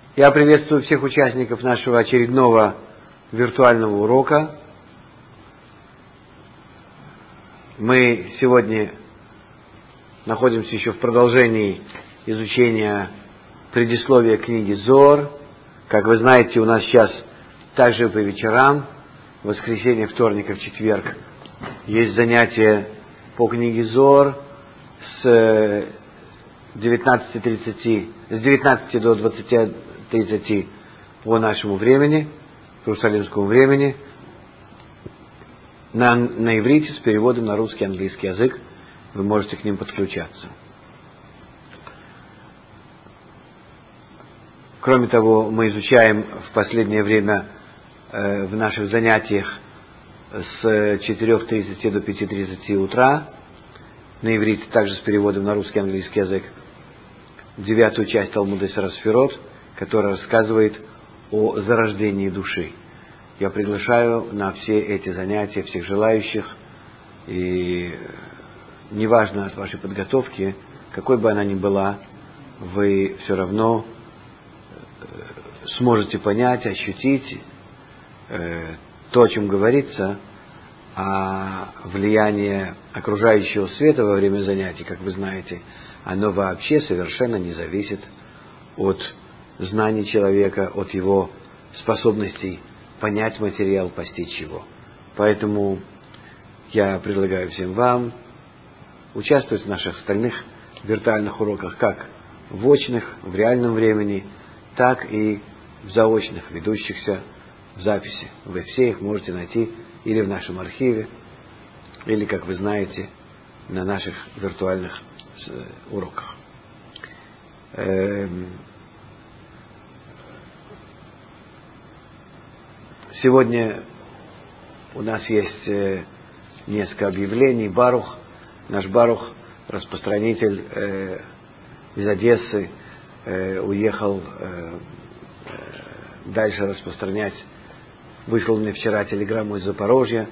Я приветствую всех участников нашего очередного виртуального урока. Мы сегодня находимся еще в продолжении изучения предисловия книги Зоар. Как вы знаете, у нас сейчас также по вечерам, в воскресенье, вторник и в четверг, есть занятия по книге Зоар с 19 до 20:30 по нашему времени, по иерусалимскому времени, на иврите с переводом на русский и английский язык. Вы можете к ним подключаться. Кроме того, мы изучаем в последнее время в наших занятиях с 4:30 до 5:30 утра, на иврите также с переводом на русский и английский язык, 9-ю часть Талмуда Исра Сферот, которая рассказывает о зарождении души. Я приглашаю на все эти занятия всех желающих, и неважно от вашей подготовки, какой бы она ни была, вы все равно сможете понять, ощутить то, о чем говорится, а влияние окружающего света во время занятий, как вы знаете, оно вообще совершенно не зависит от знаний человека, от его способностей понять материал, постичь его. Поэтому я предлагаю всем вам участвовать в наших остальных виртуальных уроках, как в очных, в реальном времени, так и в заочных, ведущихся в записи. Вы все их можете найти или в нашем архиве, или, как вы знаете, на наших виртуальных уроках. Сегодня у нас есть несколько объявлений. Барух, наш Барух, распространитель из Одессы, уехал дальше распространять. Вышел мне вчера телеграмму из Запорожья.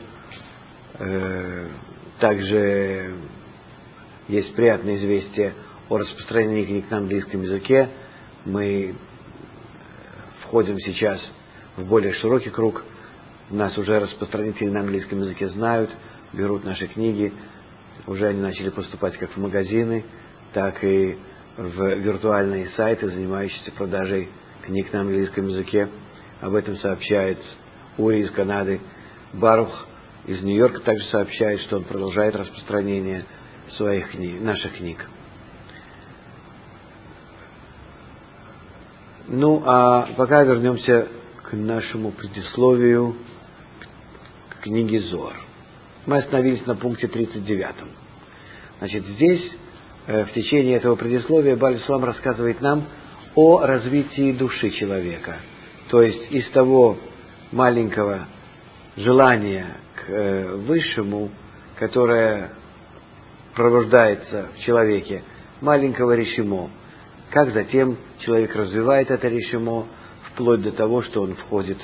Также есть приятное известие о распространении книг на английском языке. Мы входим сейчас в более широкий круг. Нас уже распространители на английском языке знают, берут наши книги. Уже они начали поступать как в магазины, так и в виртуальные сайты, занимающиеся продажей книг на английском языке. Об этом сообщает Ури из Канады. Барух из Нью-Йорка также сообщает, что он продолжает распространение своих книг, наших книг. Ну, а пока вернемся к нашему предисловию к книге Зоар. Мы остановились на пункте 39. Значит, здесь, в течение этого предисловия, Бааль Ислам рассказывает нам о развитии души человека. То есть из того маленького желания к высшему, которое пробуждается в человеке, маленького решимо, как затем человек развивает это решимо, вплоть до того, что он входит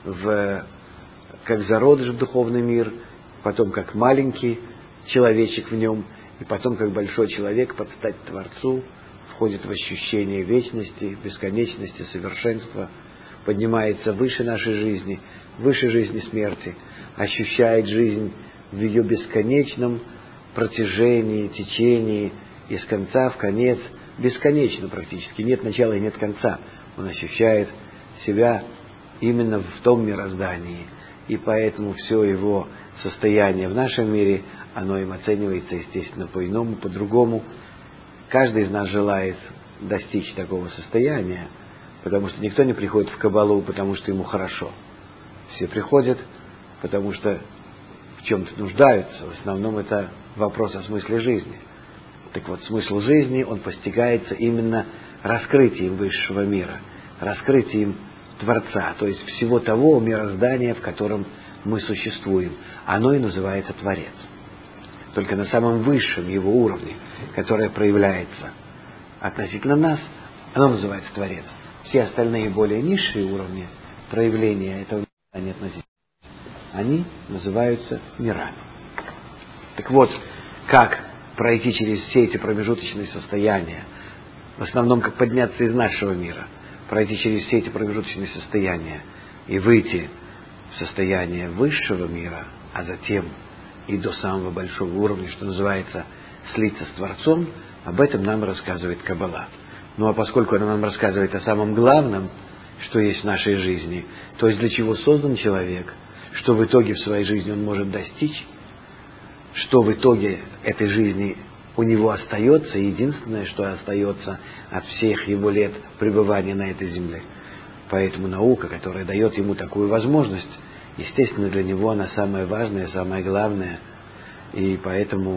как зародыш в духовный мир, потом как маленький человечек в нем, и потом как большой человек под стать Творцу, входит в ощущение вечности, бесконечности, совершенства, поднимается выше нашей жизни, выше жизни смерти, ощущает жизнь в ее бесконечном протяжении, течении, из конца в конец, бесконечно практически, нет начала и нет конца. Он ощущает себя именно в том мироздании, и поэтому все его состояние в нашем мире, оно им оценивается, естественно, по-иному, по-другому. Каждый из нас желает достичь такого состояния, потому что никто не приходит в Кабалу, потому что ему хорошо. Все приходят, потому что в чем-то нуждаются. В основном это вопрос о смысле жизни. Так вот, смысл жизни, он постигается именно раскрытием высшего мира, раскрытием Творца, то есть всего того мироздания, в котором мы существуем. Оно и называется Творец. Только на самом высшем его уровне, которое проявляется относительно нас, оно называется Творец. Все остальные более низшие уровни проявления этого мироздания относительно нас, они называются мирами. Так вот, как пройти через все эти промежуточные состояния, в основном как подняться из нашего мира пройти через все эти промежуточные состояния и выйти в состояние высшего мира, а затем и до самого большого уровня, что называется, слиться с Творцом, об этом нам рассказывает Каббала. Ну а поскольку она нам рассказывает о самом главном, что есть в нашей жизни, то есть для чего создан человек, что в итоге в своей жизни он может достичь, что в итоге этой жизни у него остается, единственное, что остается от всех его лет пребывания на этой земле. Поэтому наука, которая дает ему такую возможность, естественно, для него она самая важная, самая главная. И поэтому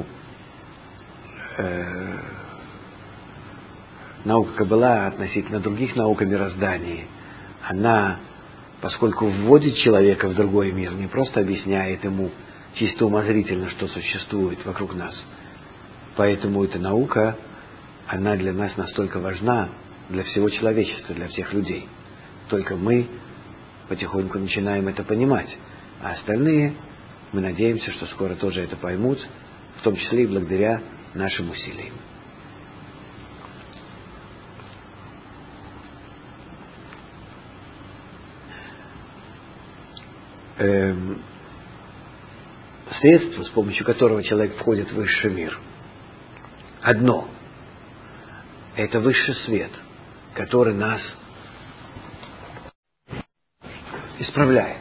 наука Каббала относительно других наук о мироздании, она, поскольку вводит человека в другой мир, не просто объясняет ему чисто умозрительно, что существует вокруг нас. Поэтому эта наука, она для нас настолько важна, для всего человечества, для всех людей. Только мы потихоньку начинаем это понимать, а остальные, мы надеемся, что скоро тоже это поймут, в том числе и благодаря нашим усилиям. Средство, с помощью которого человек входит в высший мир, одно – это высший свет, который нас исправляет.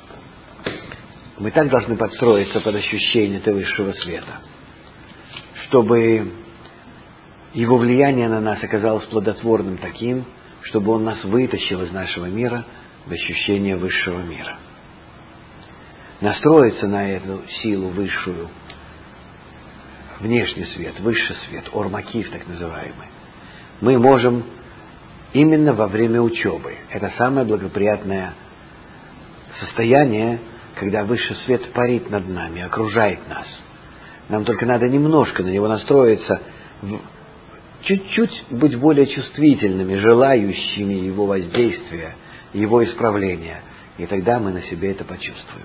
Мы так должны подстроиться под ощущение этого высшего света, чтобы его влияние на нас оказалось плодотворным таким, чтобы он нас вытащил из нашего мира в ощущение высшего мира. Настроиться на эту силу высшую, внешний свет, высший свет, ор-макив так называемый, мы можем именно во время учебы. Это самое благоприятное состояние, когда высший свет парит над нами, окружает нас. Нам только надо немножко на него настроиться, чуть-чуть быть более чувствительными, желающими его воздействия, его исправления. И тогда мы на себе это почувствуем.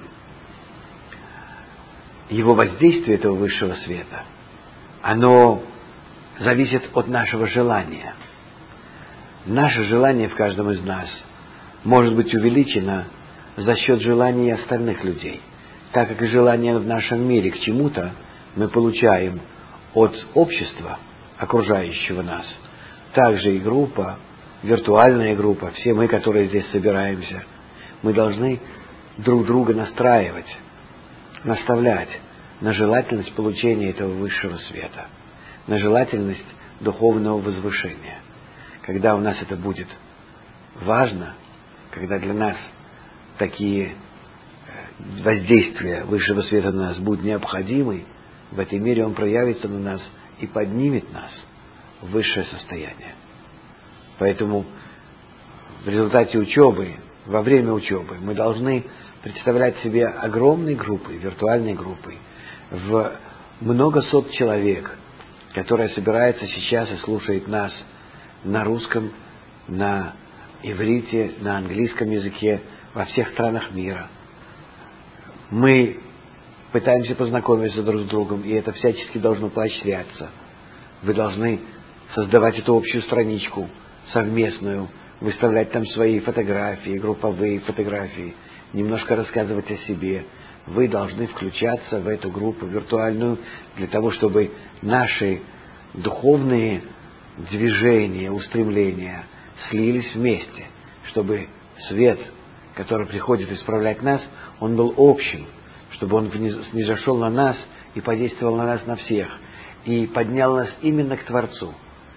Его воздействие, этого высшего света, оно зависит от нашего желания. Наше желание в каждом из нас может быть увеличено за счет желаний остальных людей, так как и желание в нашем мире к чему-то мы получаем от общества, окружающего нас. Также и группа, виртуальная группа, все мы, которые здесь собираемся, мы должны друг друга настраивать, наставлять на желательность получения этого высшего света, на желательность духовного возвышения. Когда у нас это будет важно, когда для нас такие воздействия высшего света на нас будут необходимы, в этой мере он проявится на нас и поднимет нас в высшее состояние. Поэтому в результате учебы, во время учебы, мы должны представлять себе огромные группы, виртуальные группы, в много сот человек, которые собираются сейчас и слушают нас на русском, на иврите, на английском языке, во всех странах мира. Мы пытаемся познакомиться друг с другом, и это всячески должно поощряться. Вы должны создавать эту общую страничку совместную, выставлять там свои фотографии, групповые фотографии, немножко рассказывать о себе. Вы должны включаться в эту группу виртуальную для того, чтобы наши духовные движения, устремления слились вместе, чтобы свет, который приходит исправлять нас, он был общим, чтобы он снизошел на нас и подействовал на нас на всех, и поднял нас именно к Творцу.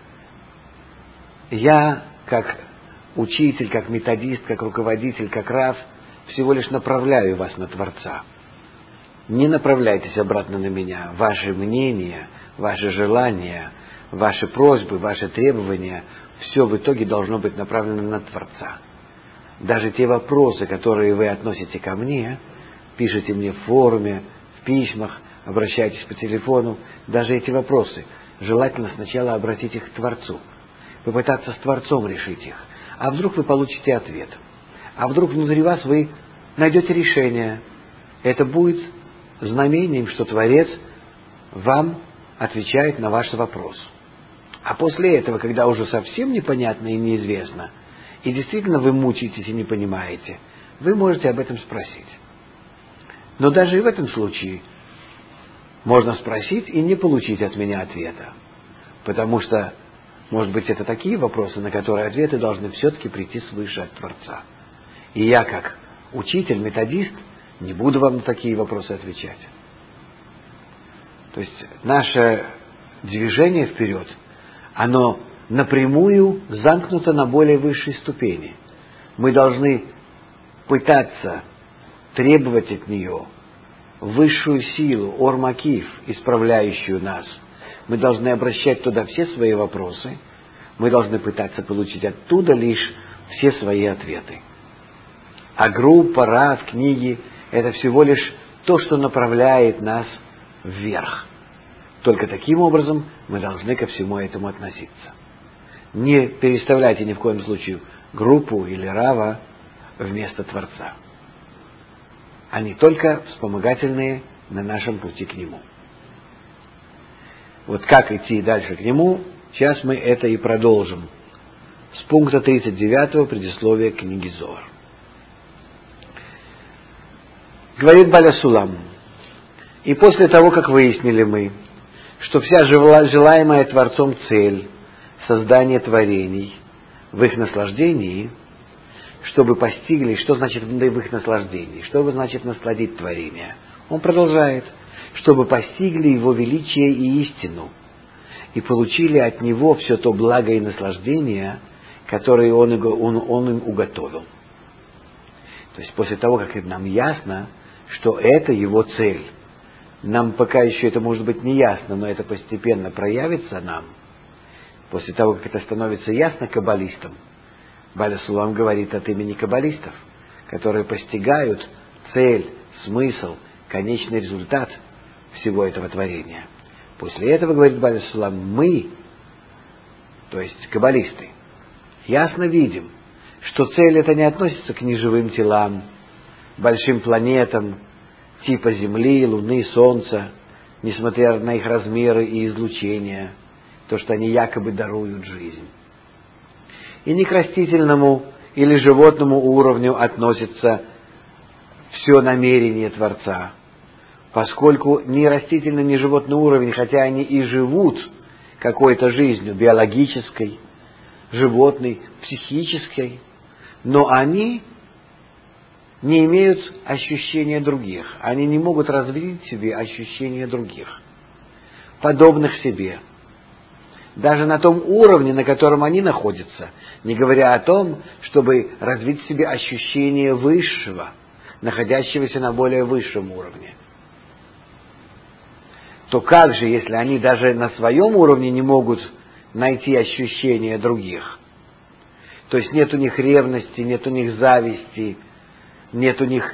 Я, как учитель, как методист, как руководитель, как рав, всего лишь направляю вас на Творца. Не направляйтесь обратно на меня. Ваши мнения, ваши желания, ваши просьбы, ваши требования, все в итоге должно быть направлено на Творца. Даже те вопросы, которые вы относите ко мне, пишите мне в форуме, в письмах, обращайтесь по телефону, даже эти вопросы, желательно сначала обратить их к Творцу, попытаться с Творцом решить их. А вдруг вы получите ответ? А вдруг внутри вас вы найдете решение? Это будет знамением, что Творец вам отвечает на ваш вопрос. А после этого, когда уже совсем непонятно и неизвестно, и действительно вы мучаетесь и не понимаете, вы можете об этом спросить. Но даже и в этом случае можно спросить и не получить от меня ответа. Потому что, может быть, это такие вопросы, на которые ответы должны все-таки прийти свыше от Творца. И я, как учитель, методист, не буду вам на такие вопросы отвечать. То есть наше движение вперед, оно напрямую замкнуто на более высшей ступени. Мы должны пытаться требовать от нее высшую силу, ор-макиф, исправляющую нас. Мы должны обращать туда все свои вопросы, мы должны пытаться получить оттуда лишь все свои ответы. А группа, рав, книги – это всего лишь то, что направляет нас вверх. Только таким образом мы должны ко всему этому относиться. Не переставляйте ни в коем случае группу или рава вместо Творца. Они только вспомогательные на нашем пути к Нему. Вот как идти дальше к Нему, сейчас мы это и продолжим. С пункта 39 предисловия книги Зоар. Говорит Баля Сулам: и после того, как выяснили мы, что вся желаемая Творцом цель создания творений в их наслаждении, чтобы постигли, что значит в их наслаждении, что значит насладить творение. Он продолжает, чтобы постигли его величие и истину, и получили от него все то благо и наслаждение, которое он им уготовил. То есть после того, как нам ясно, что это его цель, нам пока еще это может быть не ясно, но это постепенно проявится нам. После того, как это становится ясно каббалистам, Баля Сулам говорит от имени каббалистов, которые постигают цель, смысл, конечный результат всего этого творения. После этого, говорит Баля Сулам, мы, то есть каббалисты, ясно видим, что цель это не относится к неживым телам, большим планетам, типа Земли, Луны, Солнца, несмотря на их размеры и излучения, то, что они якобы даруют жизнь. И не к растительному или животному уровню относится все намерение Творца, поскольку ни растительный, ни животный уровень, хотя они и живут какой-то жизнью биологической, животной, психической, но они не имеют ощущения других. Они не могут развить в себе ощущения других, подобных себе. Даже на том уровне, на котором они находятся, не говоря о том, чтобы развить в себе ощущение высшего, находящегося на более высшем уровне. То как же, если они даже на своем уровне не могут найти ощущения других? То есть нет у них ревности, нет у них зависти, нет у них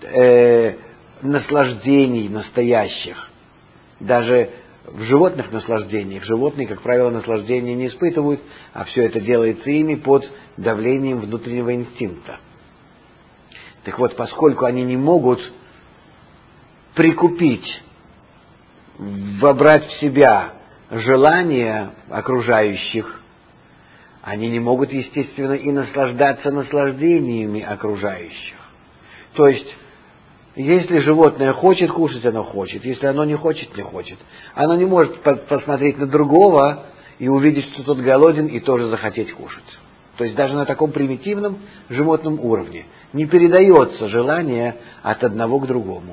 наслаждений настоящих. Даже в животных наслаждениях животные, как правило, наслаждения не испытывают, а все это делается ими под давлением внутреннего инстинкта. Так вот, поскольку они не могут прикупить, вобрать в себя желания окружающих, они не могут, естественно, и наслаждаться наслаждениями окружающих. То есть, если животное хочет кушать, оно хочет. Если оно не хочет, не хочет. Оно не может посмотреть на другого и увидеть, что тот голоден, и тоже захотеть кушать. То есть даже на таком примитивном животном уровне не передается желание от одного к другому.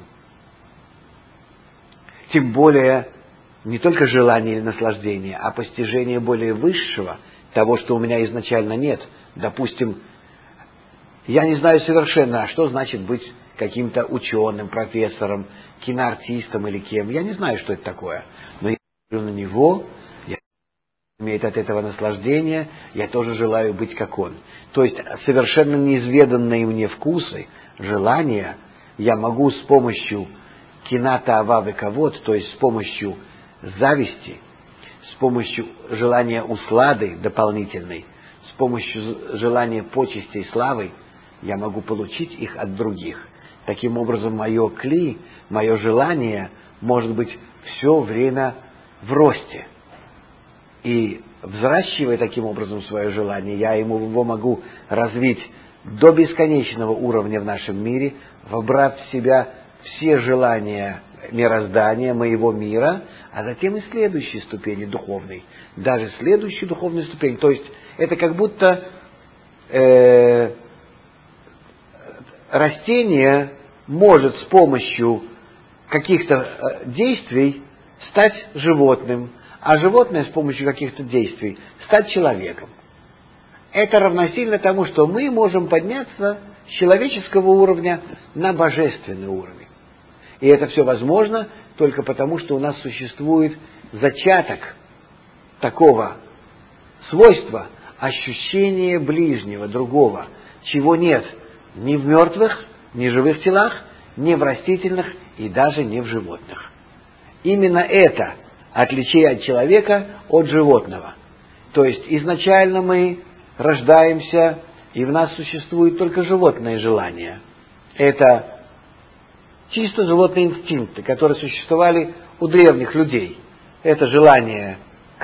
Тем более, не только желание или наслаждение, а постижение более высшего, того, что у меня изначально нет. Допустим, я не знаю совершенно, а что значит быть каким-то ученым, профессором, киноартистом или кем. Я не знаю, что это такое. Но я смотрю на него, я имеет от этого наслаждение, я тоже желаю быть как он. То есть совершенно неизведанные мне вкусы, желания я могу с помощью кината ававы кавод, то есть с помощью зависти, с помощью желания услады дополнительной, с помощью желания почести и славы, я могу получить их от других. Таким образом, мое кли, мое желание может быть все время в росте. И взращивая таким образом свое желание, я его могу развить до бесконечного уровня в нашем мире, вобрав в себя все желания мироздания, моего мира, а затем и следующей ступени духовной, даже следующую духовную ступень. То есть это как будто растение может с помощью каких-то действий стать животным, а животное с помощью каких-то действий стать человеком. Это равносильно тому, что мы можем подняться с человеческого уровня на божественный уровень. И это все возможно только потому, что у нас существует зачаток такого свойства, ощущения ближнего, другого, чего нет ни в мертвых, ни в живых телах, ни в растительных и даже не в животных. Именно это отличает человека от животного. То есть изначально мы рождаемся, и в нас существуют только животные желания. Это чисто животные инстинкты, которые существовали у древних людей. Это желание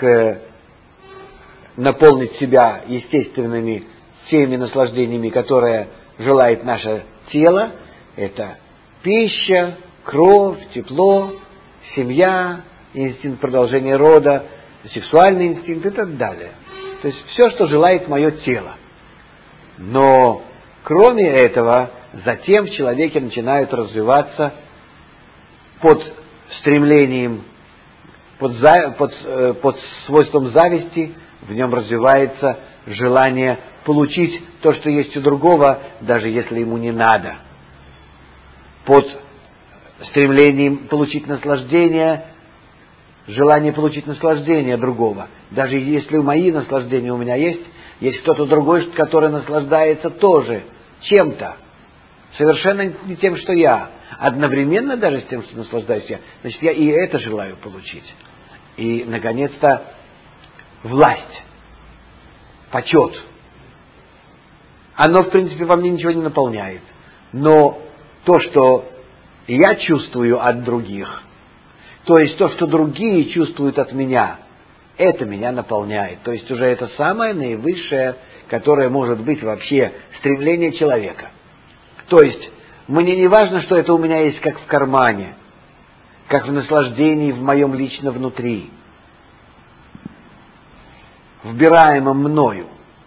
наполнить себя естественными теми наслаждениями, которые желает наше тело. Это пища, кровь, тепло, семья, инстинкт продолжения рода, сексуальный инстинкт и так далее. То есть все, что желает мое тело. Но кроме этого, затем в человеке начинают развиваться под стремлением, под свойством зависти, в нем развивается желание получить то, что есть у другого, даже если ему не надо. Под стремлением получить наслаждение, желание получить наслаждение другого. Даже если мои наслаждения у меня есть кто-то другой, который наслаждается тоже чем-то. Совершенно не тем, что я. Одновременно даже с тем, что наслаждаюсь я. Значит, я и это желаю получить. И, наконец-то, власть, почет. Оно, в принципе, во мне ничего не наполняет. Но то, что я чувствую от других, то есть то, что другие чувствуют от меня, это меня наполняет. То есть уже это самое наивысшее, которое может быть вообще стремление человека. То есть мне не важно, что это у меня есть как в кармане, как в наслаждении в моем лично внутри, вбираемом мною.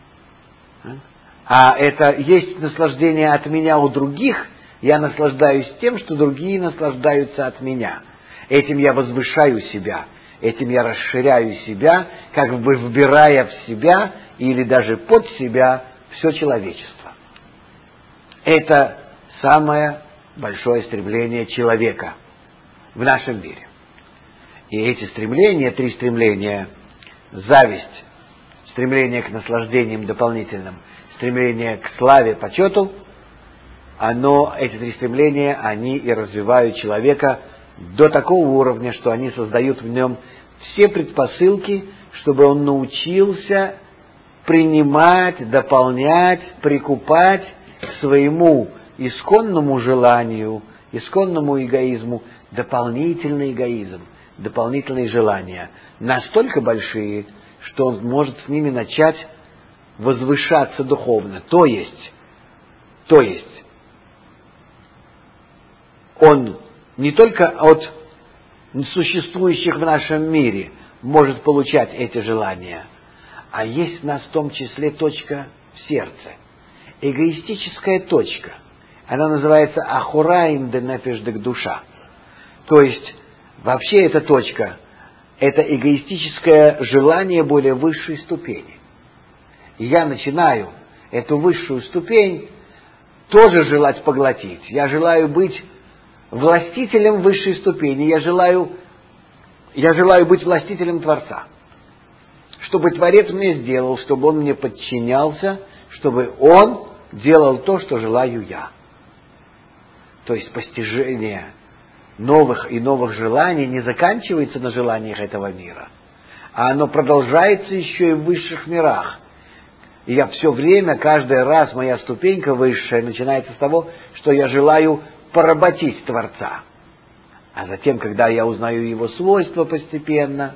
А это есть наслаждение от меня у других, я наслаждаюсь тем, что другие наслаждаются от меня. Этим я возвышаю себя, этим я расширяю себя, как бы вбирая в себя или даже под себя все человечество. Это самое большое стремление человека в нашем мире. И эти стремления, 3 стремления: зависть, стремление к наслаждениям дополнительным, стремление к славе, почету, эти 3 стремления, они и развивают человека до такого уровня, что они создают в нем все предпосылки, чтобы он научился принимать, дополнять, прикупать к своему исконному желанию, исконному эгоизму дополнительный эгоизм, дополнительные желания, настолько большие, что он может с ними начать возвышаться духовно. То есть, он не только от существующих в нашем мире может получать эти желания, а есть в нас в том числе точка в сердце, эгоистическая точка. Она называется ахураим де нефеш дек душа. То есть, вообще эта точка – это эгоистическое желание более высшей ступени. И я начинаю эту высшую ступень тоже желать поглотить. Я желаю быть властителем высшей ступени. Я желаю быть властителем Творца. Чтобы Творец мне сделал, чтобы Он мне подчинялся, чтобы Он делал то, что желаю я. То есть постижение новых и новых желаний не заканчивается на желаниях этого мира, а оно продолжается еще и в высших мирах. И я все время, каждый раз моя ступенька высшая начинается с того, что я желаю поработить Творца. А затем, когда я узнаю Его свойства постепенно,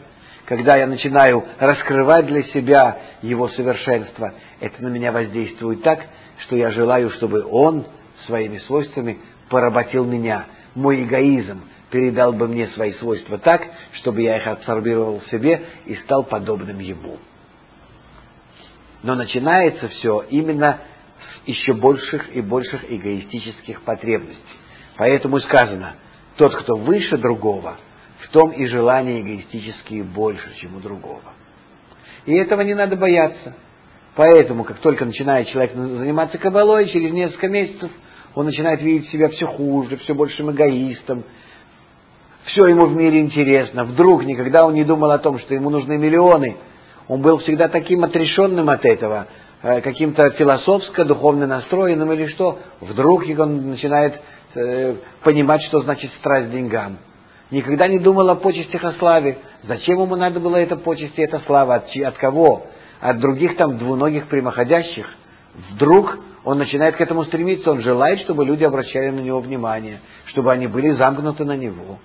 когда я начинаю раскрывать для себя Его совершенство, это на меня воздействует так, что я желаю, чтобы Он своими свойствами поработил меня. Мой эгоизм передал бы мне свои свойства так, чтобы я их абсорбировал в себе и стал подобным Ему. Но начинается все именно с еще больших и больших эгоистических потребностей. Поэтому сказано, тот, кто выше другого, в том и желания эгоистические больше, чем у другого. И этого не надо бояться. Поэтому, как только начинает человек заниматься каббалой, через несколько месяцев он начинает видеть себя все хуже, все большим эгоистом, все ему в мире интересно. Вдруг никогда он не думал о том, что ему нужны миллионы. Он был всегда таким отрешенным от этого, каким-то философско-духовно настроенным или что. Вдруг он начинает понимать, что значит страсть к деньгам. Никогда не думал о почестях, о славе. Зачем ему надо было эта почесть и эта слава? От кого? От других там двуногих прямоходящих. Вдруг он начинает к этому стремиться. Он желает, чтобы люди обращали на него внимание, чтобы они были замкнуты на него.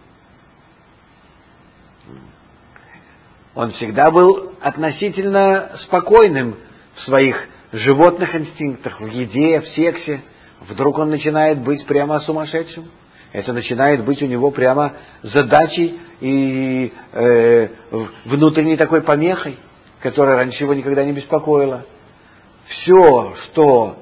Он всегда был относительно спокойным в своих животных инстинктах, в еде, в сексе. Вдруг он начинает быть прямо сумасшедшим. Это начинает быть у него прямо задачей и внутренней такой помехой, которая раньше его никогда не беспокоила. Все, что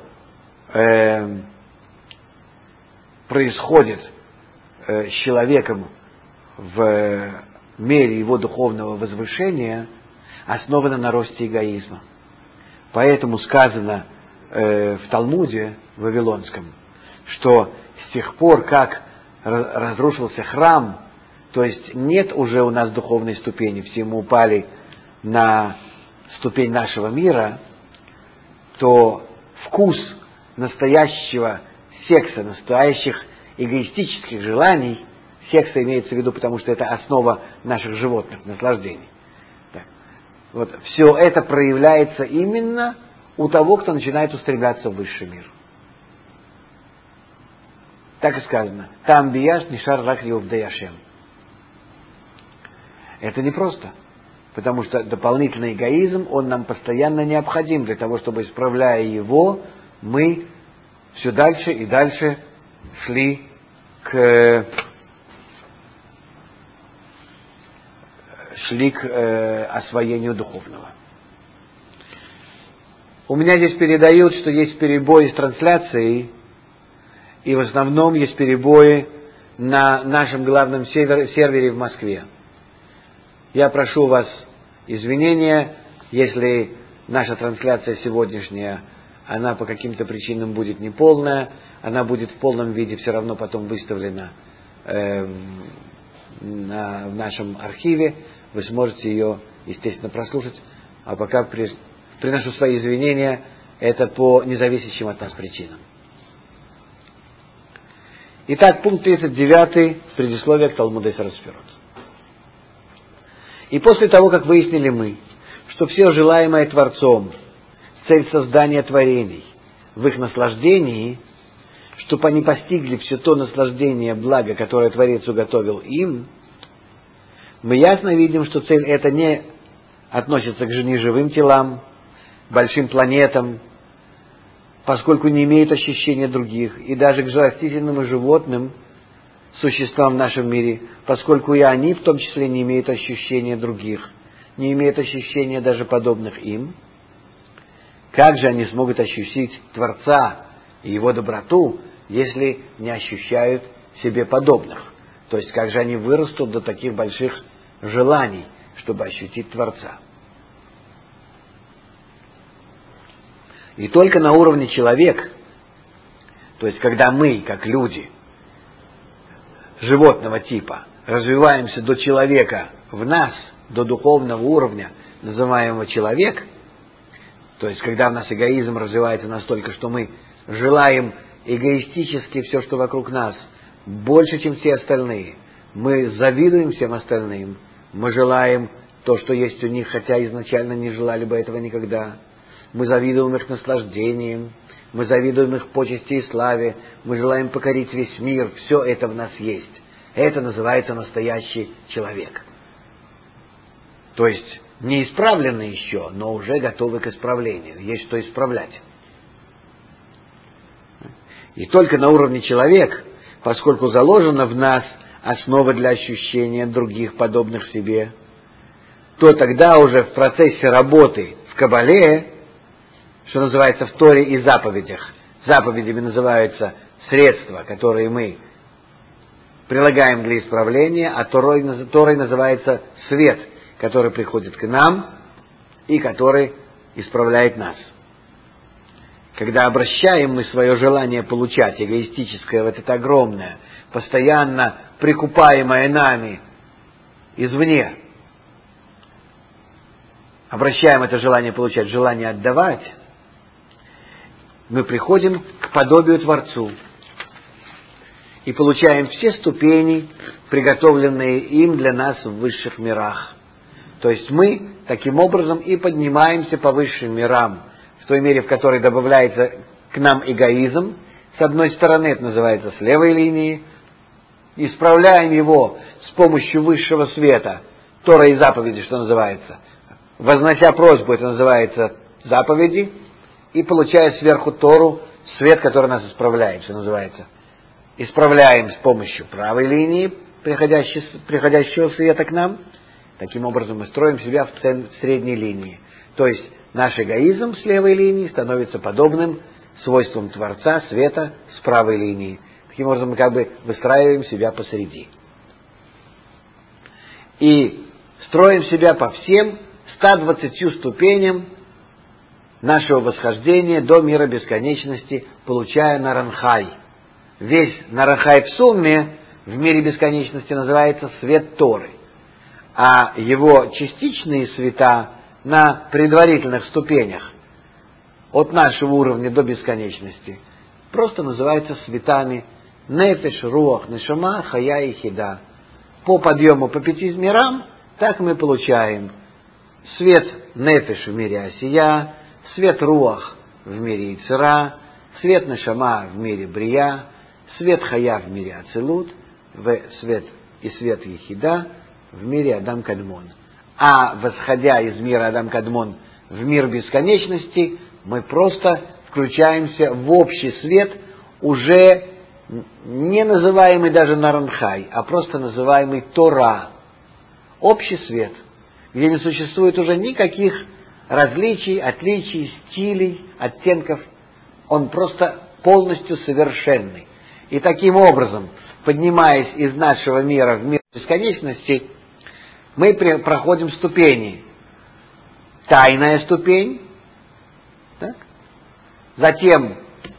происходит с человеком в мере его духовного возвышения, основано на росте эгоизма. Поэтому сказано в Талмуде Вавилонском, что с тех пор, как разрушился храм, то есть нет уже у нас духовной ступени, все мы упали на ступень нашего мира, то вкус настоящего секса, настоящих эгоистических желаний, секса имеется в виду, потому что это основа наших животных наслаждений. Так. Вот, все это проявляется именно у того, кто начинает устремляться в высший мир. Так и сказано. Там бияш нишар рак ливдеяшем. Это непросто, потому что дополнительный эгоизм, он нам постоянно необходим для того, чтобы, исправляя его, мы все дальше и дальше шли к освоению духовного. У меня здесь передают, что есть перебои с трансляцией, и в основном есть перебои на нашем главном сервере в Москве. Я прошу вас извинения, если наша трансляция сегодняшняя, она по каким-то причинам будет неполная, она будет в полном виде все равно потом выставлена в нашем архиве, вы сможете ее, естественно, прослушать, а пока приношу свои извинения, это по независящим от нас причинам. Итак, пункт 39, предисловие к Талмуду Эйсер Сферот. И после того, как выяснили мы, что все желаемое Творцом, цель создания творений, в их наслаждении, чтобы они постигли все то наслаждение, благо, которое Творец уготовил им, мы ясно видим, что цель эта не относится к неживым телам, большим планетам, поскольку не имеет ощущения других, и даже к растительным и животным существам в нашем мире, поскольку и они в том числе не имеют ощущения других, не имеют ощущения даже подобных им. Как же они смогут ощутить Творца и Его доброту, если не ощущают себе подобных? То есть, как же они вырастут до таких больших желаний, чтобы ощутить Творца? И только на уровне человека, то есть, когда мы, как люди, животного типа, развиваемся до человека в нас, до духовного уровня, называемого человек, то есть, когда у нас эгоизм развивается настолько, что мы желаем эгоистически все, что вокруг нас, больше, чем все остальные. Мы завидуем всем остальным. Мы желаем то, что есть у них, хотя изначально не желали бы этого никогда. Мы завидуем их наслаждением. Мы завидуем их почести и славе. Мы желаем покорить весь мир. Все это в нас есть. Это называется настоящий человек. То есть не исправлены еще, но уже готовы к исправлению. Есть что исправлять. И только на уровне человека, поскольку заложена в нас основа для ощущения других, подобных себе, то тогда уже в процессе работы в Кабале, что называется в Торе и заповедях, заповедями называются средства, которые мы прилагаем для исправления, а Торой называется свет, который приходит к нам и который исправляет нас. Когда обращаем мы свое желание получать, эгоистическое, вот это огромное, постоянно прикупаемое нами извне, обращаем это желание получать, желание отдавать, мы приходим к подобию Творцу и получаем все ступени, приготовленные им для нас в высших мирах. То есть мы таким образом и поднимаемся по высшим мирам, в той мере, в которой добавляется к нам эгоизм. С одной стороны, это называется с левой линии, исправляем его с помощью высшего света, Тора и заповеди, что называется. Вознося просьбу, это называется заповеди, и получая сверху Тору, свет, который нас исправляет, что называется. Исправляем с помощью правой линии, приходящего света к нам. Таким образом мы строим себя в средней линии. То есть наш эгоизм с левой линии становится подобным свойствам Творца, света с правой линии. Таким образом мы как бы выстраиваем себя посреди. И строим себя по всем 120 ступеням нашего восхождения до мира бесконечности, получая Наранхай. Весь Наранхай в сумме в мире бесконечности называется свет Торы, а его частичные света на предварительных ступенях от нашего уровня до бесконечности просто называются светами Нефеш, Руах, Нешама, Хая и Хида. По подъему по 5 мирам так мы получаем свет Нефеш в мире Осия, свет Руах в мире Ицера, свет Нешама в мире Брия, свет Хая в мире Ацилут, свет Ехида в мире Адам Кадмон. А восходя из мира Адам Кадмон в мир бесконечности, мы просто включаемся в общий свет, уже не называемый даже Наранхай, а просто называемый Тора. Общий свет, где не существует уже никаких различий, отличий, стилей, оттенков. Он просто полностью совершенный. И таким образом, поднимаясь из нашего мира в мир бесконечности, мы проходим ступени. Тайная ступень, так? Затем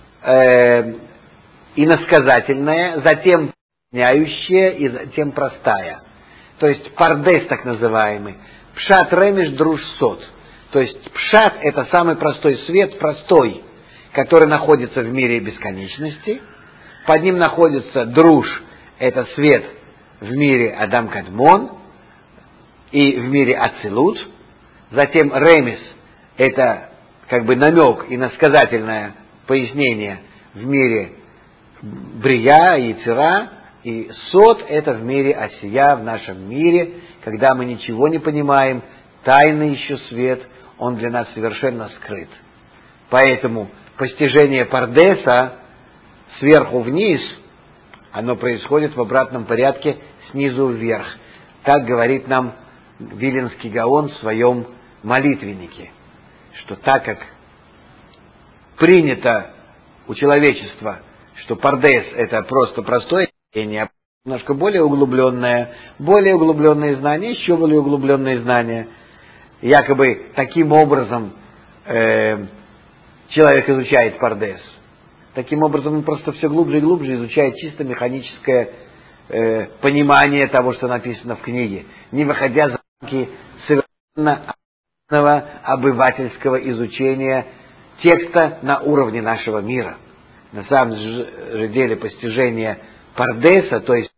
иносказательная, затем меняющая и затем простая. То есть пардес так называемый. Пшат ремеш друж сот. То есть пшат — это самый простой свет, простой, который находится в мире бесконечности. Под ним находится друж — это свет в мире Адам Кадмон и в мире Ацилут. Затем ремес — это как бы намек, иносказательное пояснение в мире Брия и Ицера. И сот — это в мире Осия, в нашем мире, когда мы ничего не понимаем, тайный еще свет, он для нас совершенно скрыт. Поэтому постижение Пардеса сверху вниз, оно происходит в обратном порядке снизу вверх. Так говорит нам Виленский Гаон в своем молитвеннике, что так как принято у человечества, что Пардес — это просто простое чтение, а немножко более углубленные знания, еще более углубленные знания, якобы таким образом человек изучает Пардес. Таким образом он просто все глубже и глубже изучает чисто механическое понимание того, что написано в книге, не выходя за рамки совершенно обывательского изучения текста на уровне нашего мира. На самом же деле постижение Пардеса, то есть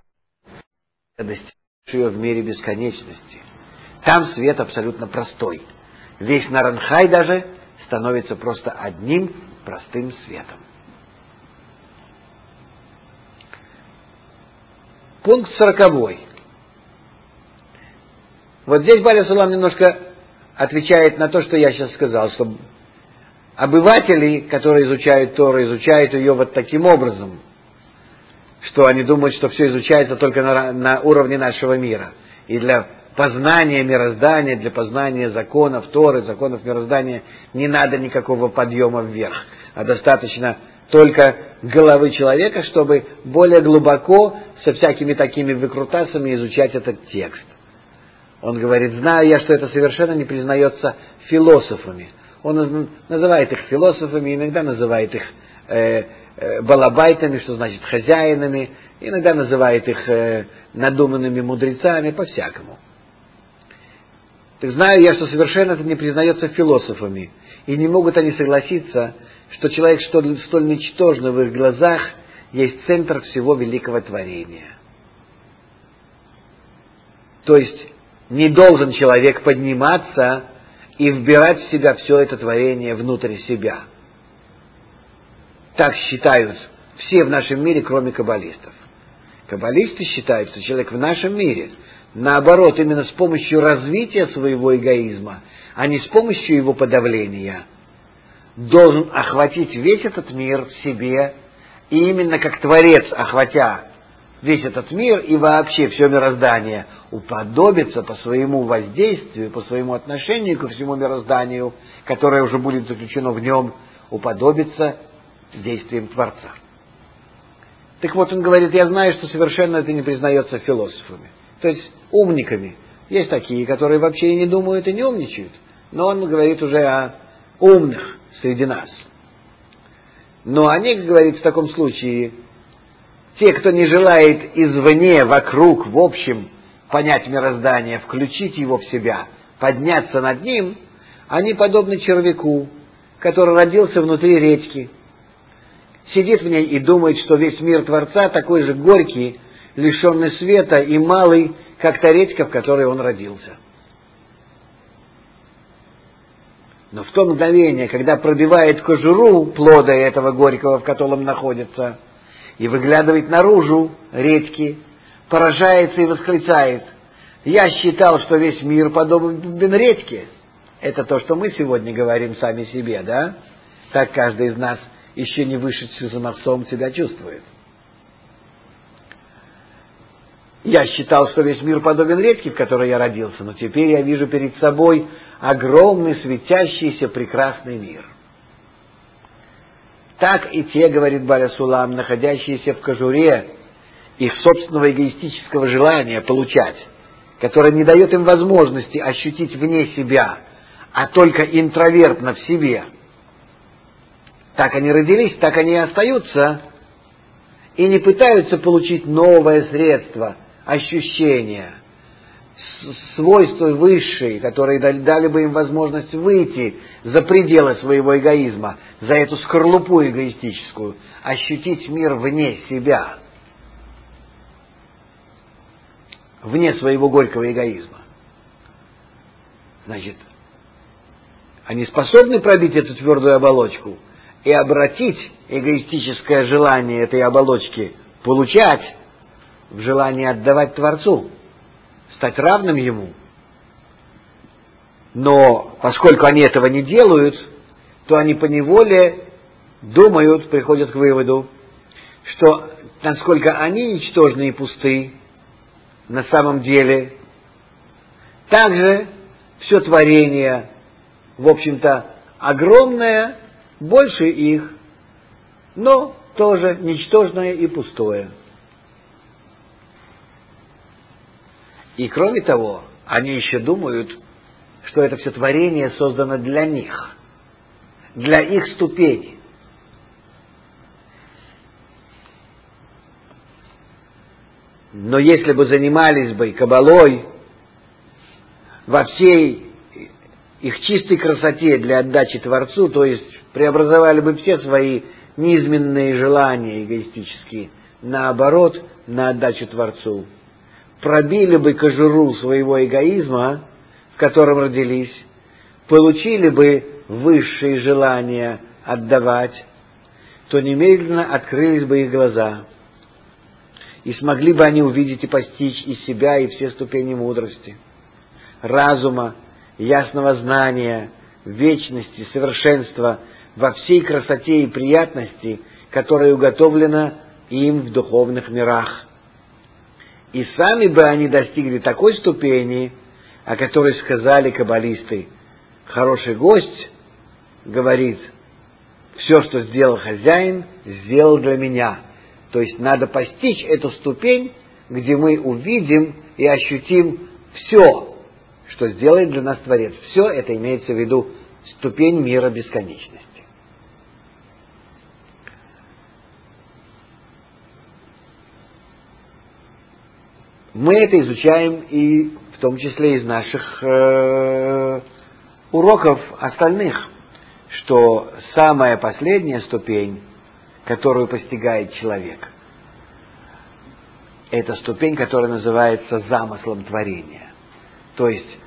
достижение в мире бесконечности. Там свет абсолютно простой. Весь Наранхай даже становится просто одним простым светом. Пункт 40. Вот здесь Баля Сулам немножко отвечает на то, что я сейчас сказал, что обыватели, которые изучают Тору, изучают ее вот таким образом, что они думают, что все изучается только на уровне нашего мира. И для познания мироздания, для познания законов Торы, законов мироздания не надо никакого подъема вверх, а достаточно только головы человека, чтобы более глубоко, со всякими такими выкрутасами изучать этот текст. Он говорит, знаю я, что это совершенно не признается философами. Он называет их философами, иногда называет их балабайтами, что значит хозяинами, иногда называет их надуманными мудрецами, по-всякому. Так знаю я, что совершенно это не признается философами, и не могут они согласиться, что человек столь ничтожный в их глазах есть центр всего великого творения. То есть не должен человек подниматься и вбирать в себя все это творение внутрь себя. Так считают все в нашем мире, кроме каббалистов. Каббалисты считают, что человек в нашем мире, наоборот, именно с помощью развития своего эгоизма, а не с помощью его подавления, должен охватить весь этот мир в себе, и именно как Творец, охватя весь этот мир и вообще все мироздание, уподобиться по своему воздействию, по своему отношению ко всему мирозданию, которое уже будет заключено в нем, уподобиться действием Творца. Так вот, он говорит, я знаю, что совершенно это не признается философами, то есть умниками. Есть такие, которые вообще и не думают, и не умничают, но он говорит уже о умных среди нас. Но они, говорит, в таком случае, те, кто не желает извне, вокруг, в общем, понять мироздание, включить его в себя, подняться над ним, они подобны червяку, который родился внутри речки, сидит в ней и думает, что весь мир Творца такой же горький, лишенный света и малый, как та речка, в которой он родился. Но в то мгновение, когда пробивает кожуру плода этого горького, в котором находится, и выглядывает наружу речки, поражается и восклицает: «Я считал, что весь мир подобен речке». Это то, что мы сегодня говорим сами себе, да? Так каждый из нас, еще не вышедший за мостом, себя чувствует. Я считал, что весь мир подобен речке, в которой я родился, но теперь я вижу перед собой огромный, светящийся, прекрасный мир. Так и те, говорит Баля Сулам, находящиеся в кожуре их собственного эгоистического желания получать, которое не дает им возможности ощутить вне себя, а только интровертно в себе. Так они родились, так они и остаются, и не пытаются получить новое средство, ощущения, свойства высшие, которые дали бы им возможность выйти за пределы своего эгоизма, за эту скорлупу эгоистическую, ощутить мир вне себя, вне своего горького эгоизма. Значит, они способны пробить эту твердую оболочку и обратить эгоистическое желание этой оболочки получать в желание отдавать Творцу, стать равным Ему. Но поскольку они этого не делают, то они поневоле думают, приходят к выводу, что насколько они ничтожны и пусты на самом деле, также все творение, в общем-то, огромное, больше их, но тоже ничтожное и пустое. И кроме того, они еще думают, что это все творение создано для них, для их ступени. Но если бы занимались бы кабалой во всей их чистой красоте для отдачи Творцу, то есть преобразовали бы все свои низменные желания эгоистические, наоборот, на отдачу Творцу, пробили бы кожуру своего эгоизма, в котором родились, получили бы высшие желания отдавать, то немедленно открылись бы их глаза, и смогли бы они увидеть и постичь и себя, и все ступени мудрости. разума, ясного знания, вечности, совершенства во всей красоте и приятности, которая уготовлена им в духовных мирах. И сами бы они достигли такой ступени, о которой сказали каббалисты: хороший гость говорит: все, что сделал хозяин, сделал для меня. То есть надо постичь эту ступень, где мы увидим и ощутим все, что сделает для нас Творец. Все это имеется в виду ступень мира бесконечности. Мы это изучаем и в том числе из наших уроков остальных, что самая последняя ступень, которую постигает человек, это ступень, которая называется замыслом творения. То есть,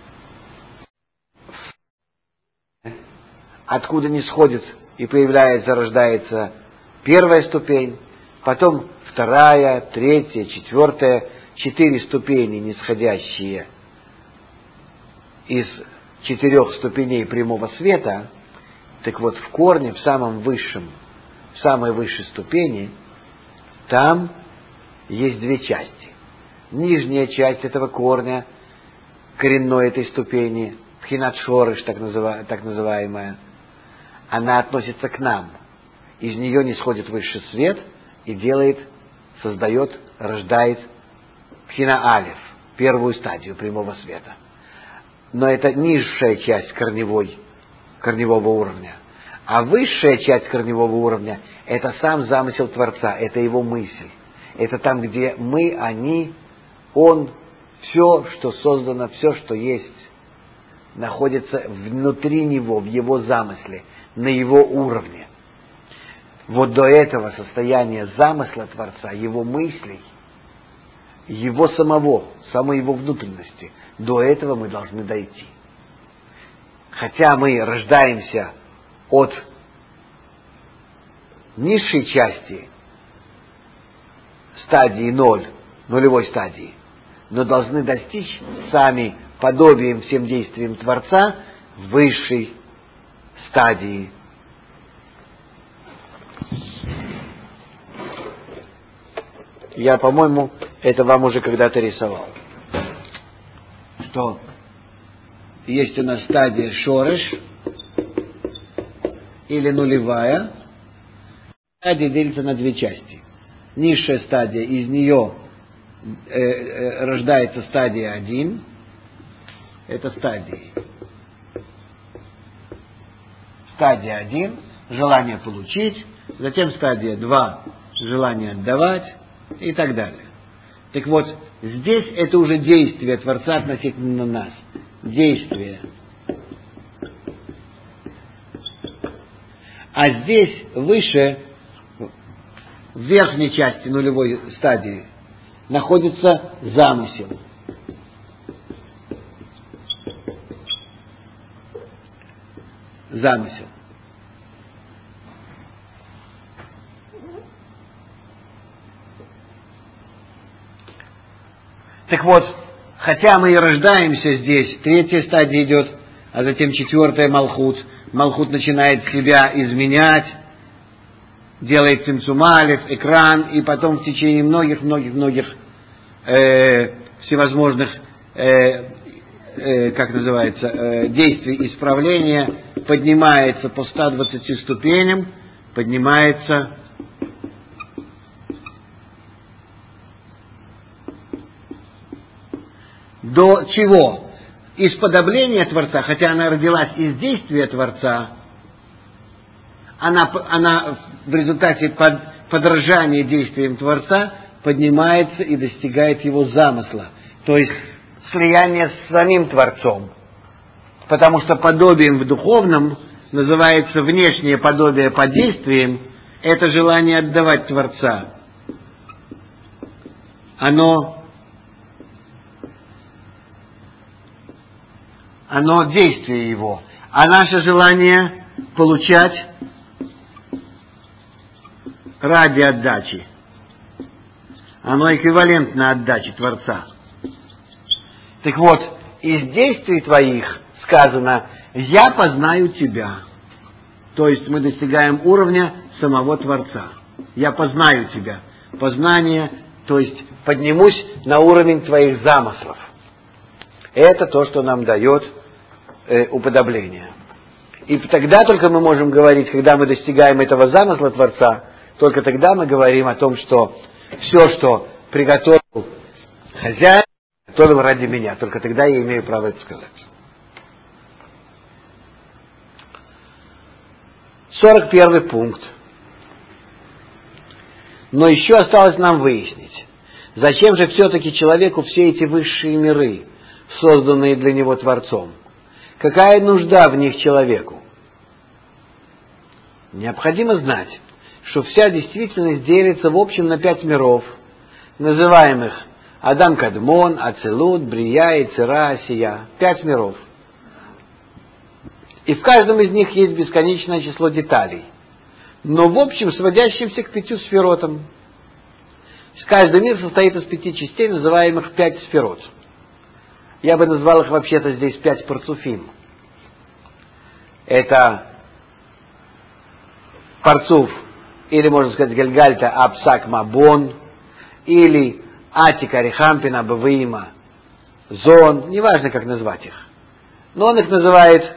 откуда не сходит и появляется, рождается первая ступень, потом вторая, третья, четвертая, 4 ступени, нисходящие из 4 ступеней прямого света. Так вот, в корне, в самом высшем, в самой высшей ступени, там есть 2 части. Нижняя часть этого корня, коренной этой ступени, пхинат шорыш, так называемая, она относится к нам. Из нее нисходит высший свет и делает, создает, рождает пхина алеф, первую стадию прямого света. Но это низшая часть корневого уровня. А высшая часть корневого уровня – это сам замысел Творца, это его мысль. Это там, где мы, они, он, все, что создано, все, что есть, находится внутри него, в его замысле, на его уровне. Вот до этого состояния замысла Творца, его мыслей, его самого, самой его внутренности, до этого мы должны дойти. Хотя мы рождаемся от низшей части стадии 0, нулевой стадии, но должны достичь сами подобием всем действиям Творца высшей стадии. Я, по-моему, это вам уже когда-то рисовал. Что есть у нас стадия шорыш или нулевая. Стадия делится на 2 части. Низшая стадия, из нее рождается стадия 1. Это стадии. Стадия 1 – желание получить. Затем стадия 2 – желание отдавать. И так далее. Так вот, здесь это уже действие Творца относительно нас. Действие. А здесь, выше, в верхней части нулевой стадии, находится замысел. Замысел. Так вот, хотя мы и рождаемся здесь, 3-я стадия идет, а затем 4-я малхут. Малхут начинает себя изменять, делает цимцум алеф, экран, и потом в течение многих всевозможных, действий исправления поднимается по 120 ступеням, поднимается до чего? Из подобления Творца, хотя она родилась из действия Творца, она в результате подражания действиям Творца поднимается и достигает его замысла, то есть слияние с самим Творцом. Потому что подобием в духовном называется внешнее подобие по действиям, это желание отдавать Творца. Оно действие его. А наше желание получать ради отдачи, оно эквивалентно отдаче Творца. Так вот, из действий твоих сказано «Я познаю тебя». То есть мы достигаем уровня самого Творца. «Я познаю тебя». Познание, то есть поднимусь на уровень твоих замыслов. Это то, что нам дает уподобление. И тогда только мы можем говорить, когда мы достигаем этого замысла Творца, только тогда мы говорим о том, что все, что приготовил хозяин, готовил ради меня. Только тогда я имею право это сказать. 41 пункт. Но еще осталось нам выяснить, зачем же все-таки человеку все эти высшие миры, созданные для него Творцом? Какая нужда в них человеку? Необходимо знать, что вся действительность делится в общем на 5 миров, называемых Адам Кадмон, Ацилут, Брия, Ецера, Осия. 5 миров. И в каждом из них есть бесконечное число деталей, но в общем сводящимся к 5 сферотам. Каждый мир состоит из 5 частей, называемых 5 сферот. Я бы назвал их вообще-то здесь 5 парцуфим. Это парцуф, или можно сказать Гальгальта Апсак Мабон, или Атика Рихампина Бавима Зон, неважно как назвать их. Но он их называет,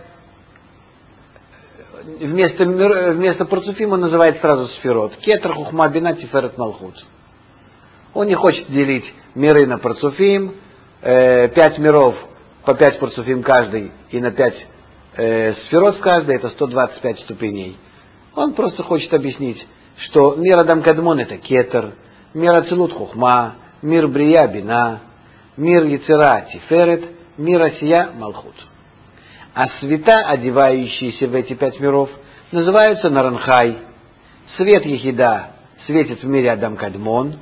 вместо парцуфим он называет сразу сферот. Кетер, Хухма, Бина, Тиферет, Малхут. Он не хочет делить миры на парцуфим, 5 миров по 5 парцуфим каждый и на 5 сферот в каждой, это 125 ступеней. Он просто хочет объяснить, что мир Адам Кадмон это Кетер, мир Ацилут Хухма, мир Брия Бина, мир Ецера Тиферет, мир Осия Малхут. А света, одевающиеся в эти 5 миров, называются Наранхай. Свет Ехида светит в мире Адам Кадмон.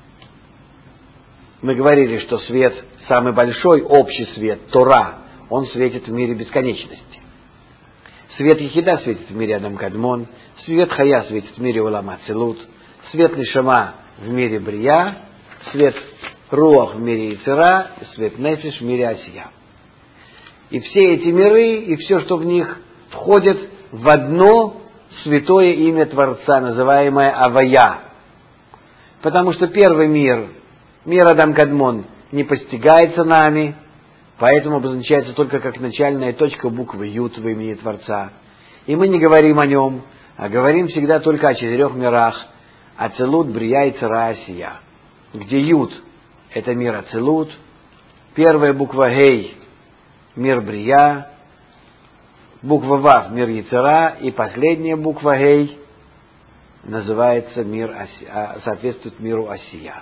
Мы говорили, что свет, самый большой общий свет, Тора, он светит в мире бесконечности. Свет Ехида светит в мире Адам Кадмон, свет Хая светит в мире Улам Ацилут, свет Нишама в мире Брия, свет Руах в мире Ецера, свет Нефиш в мире Осия. И все эти миры, и все, что в них входит в одно святое имя Творца, называемое Авая. Потому что первый мир, мир Адам Кадмон, не постигается нами, поэтому обозначается только как начальная точка буквы Ют в имени Творца. И мы не говорим о нем, а говорим всегда только о 4 мирах: Ацилут, Брия, Ецера, Осия. Где Ют – это мир Ацилут, первая буква Гей – мир Брия, буква Вав – мир Ецера, и последняя буква Гей называется мир Осия, соответствует миру Осия.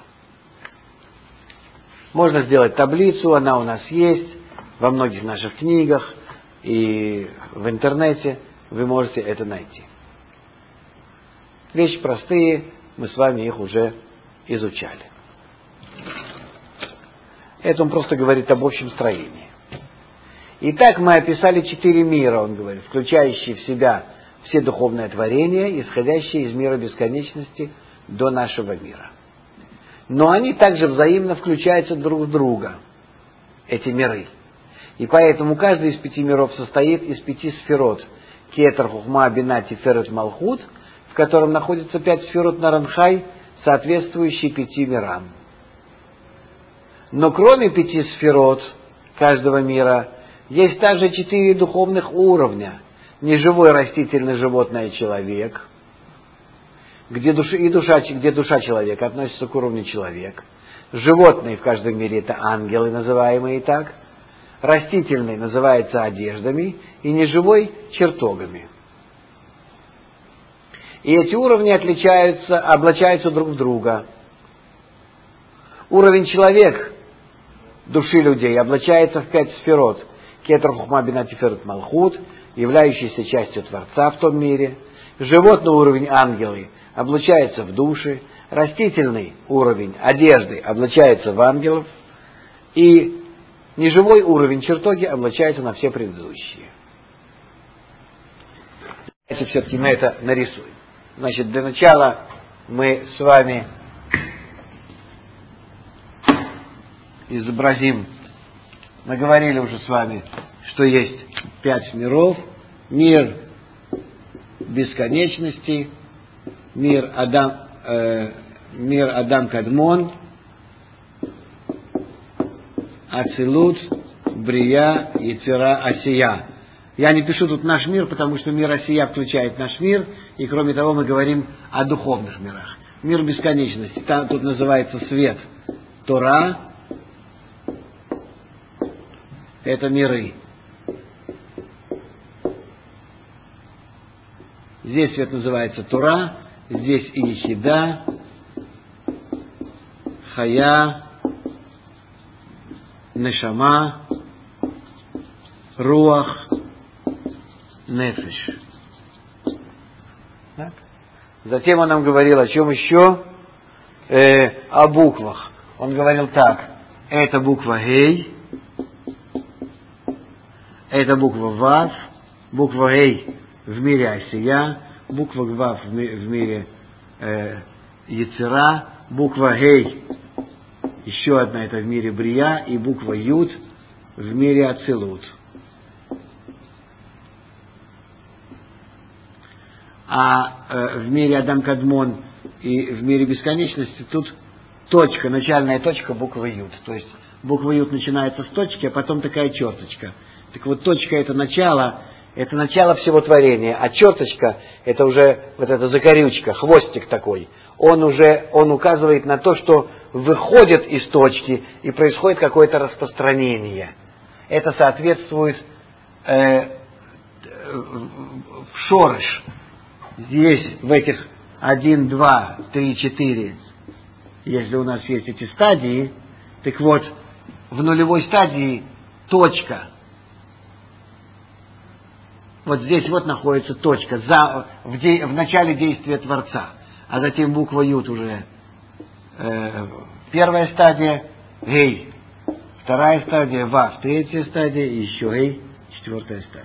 Можно сделать таблицу, она у нас есть во многих наших книгах, и в интернете вы можете это найти. Вещи простые, мы с вами их уже изучали. Это он просто говорит об общем строении. Итак, мы описали 4 мира, он говорит, включающие в себя все духовные творения, исходящие из мира бесконечности до нашего мира. Но они также взаимно включаются друг в друга, эти миры. И поэтому каждый из 5 миров состоит из 5 сферот. Кетер, Хухма, Бина, Тиферет, Малхут, в котором находится 5 сферот Наранхай, соответствующие 5 мирам. Но кроме 5 сферот каждого мира, есть также 4 духовных уровня. Неживой, растительный, животное, человек, где душа человека относится к уровню человек. Животные в каждом мире это ангелы, называемые так. Растительный называется одеждами, и неживой чертогами. И эти уровни облачаются друг в друга. Уровень человек, души людей, облачается в 5 сферот. Кетер, Хухма, Бина, Тиферет, Малхут, являющийся частью Творца в том мире. Животный уровень ангелы облачается в души. Растительный уровень одежды облачается в ангелов. И неживой уровень чертоги облачается на все предыдущие. Давайте все-таки мы это нарисуем. Значит, для начала мы с вами изобразим Мы говорили уже с вами, что есть 5 миров. Мир бесконечности, мир Адам Кадмон, Ацилут, Брия, Ецера, Асия. Я не пишу тут наш мир, потому что мир Асия включает наш мир, и кроме того мы говорим о духовных мирах. Мир бесконечности, там тут называется свет Тора, это миры. Здесь свет называется Тора, здесь Иехида, Хая, Нешама, Руах, Нефеш. Так? Затем он нам говорил о чем еще? О буквах. Он говорил так. Это буква Гей, это буква Вав, буква Гей в мире Асия, буква Вав в мире Ецера, буква Гей, еще одна это в мире Брия, и буква Юд в мире Ацилут. А в мире Адам Кадмон и в мире бесконечности тут точка, начальная точка буквы Юд. То есть буква Юд начинается с точки, а потом такая черточка. Так вот, точка это начало всего творения, а черточка это уже вот эта закорючка, хвостик такой. Он указывает на то, что выходит из точки и происходит какое-то распространение. Это соответствует в шорыш. Здесь в этих 1, 2, 3, 4, если у нас есть эти стадии, так вот, в нулевой стадии точка. Вот здесь вот находится точка в начале действия Творца. А затем буква Юд уже первая стадия, Гей, вторая стадия, Вав, третья стадия, и еще Гей, четвертая стадия.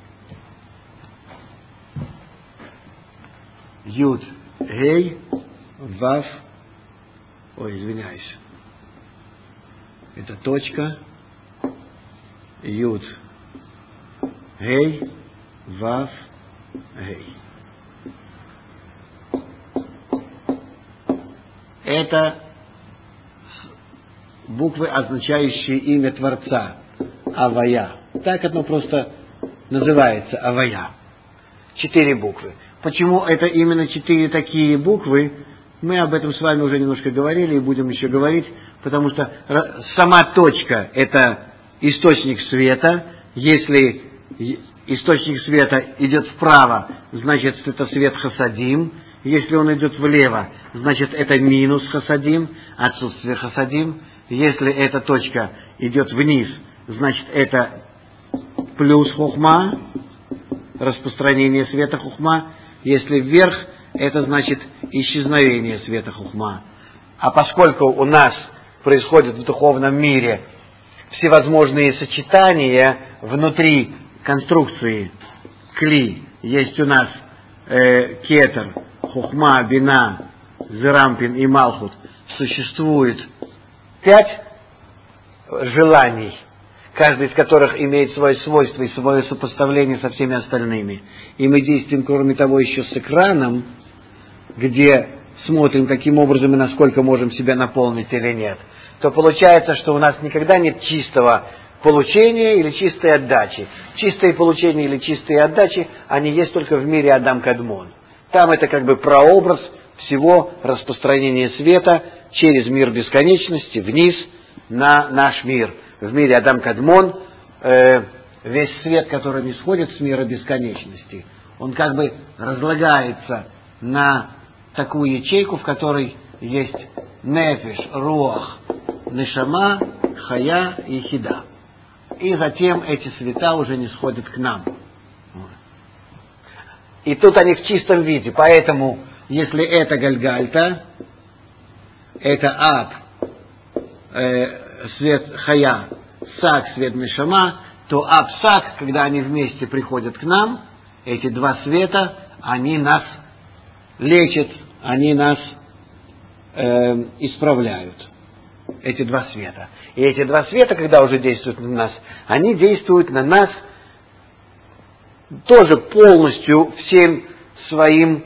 Юд, Гей, Вав, извиняюсь. Это точка, Юд, Гей, Вав, Гей. Это буквы, означающие имя Творца, Авая. Так оно просто называется, Авая. 4 буквы. Почему это именно 4 такие буквы, мы об этом с вами уже немножко говорили и будем еще говорить, потому что сама точка – это источник света. Если источник света идет вправо, значит это свет Хасадим. Если он идет влево, значит это минус Хасадим, отсутствие Хасадим. Если эта точка идет вниз, значит это плюс Хохма, распространение света Хохма. Если вверх, это значит исчезновение света Хохма. А поскольку у нас происходит в духовном мире всевозможные сочетания внутри конструкции Кли, есть у нас Кетер, Хохма, Бина, Зерампин и Малхут, существует 5 желаний, каждый из которых имеет свое свойство и свое сопоставление со всеми остальными. И мы действуем, кроме того, еще с экраном, где смотрим, каким образом и насколько можем себя наполнить или нет, то получается, что у нас никогда нет чистого получения или чистой отдачи. Чистые получения или чистые отдачи, они есть только в мире Адам Кадмон. Там это как бы прообраз всего распространения света через мир бесконечности вниз на наш мир. В мире Адам Кадмон весь свет, который не сходит с мира бесконечности, он как бы разлагается на такую ячейку, в которой есть Нефеш, Руах, Нешама, Хая и Хида. И затем эти света уже не сходят к нам. И тут они в чистом виде. Поэтому, если это Гальгальта, это Аб, свет Хая, Сак, свет Нешама, то Аб-Сак, когда они вместе приходят к нам, эти два света, они нас лечат, они нас исправляют. Эти два света. И эти два света, когда уже действуют на нас, они действуют на нас тоже полностью всей своей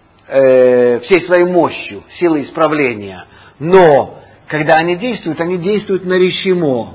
мощью, силой исправления. Но, когда они действуют на решимо.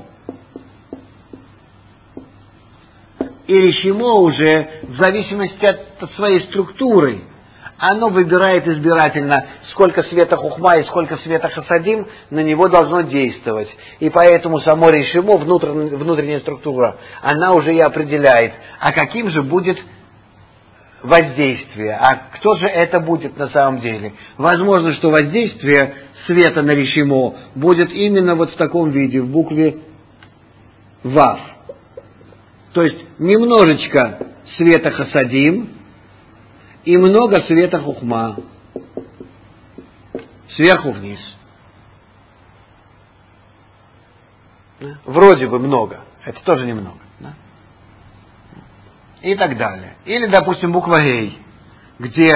И решимо уже, в зависимости от своей структуры, оно выбирает избирательно, сколько света хухма и сколько света хасадим на него должно действовать. И поэтому само решимо, внутренняя структура, она уже и определяет, а каким же будет воздействие. А кто же это будет на самом деле? Возможно, что воздействие света на решимо будет именно вот в таком виде, в букве Вав. То есть немножечко света хасадим и много света хухма. Сверху вниз. Вроде бы много. Это тоже немного. Да? И так далее. Или, допустим, буква Гей, где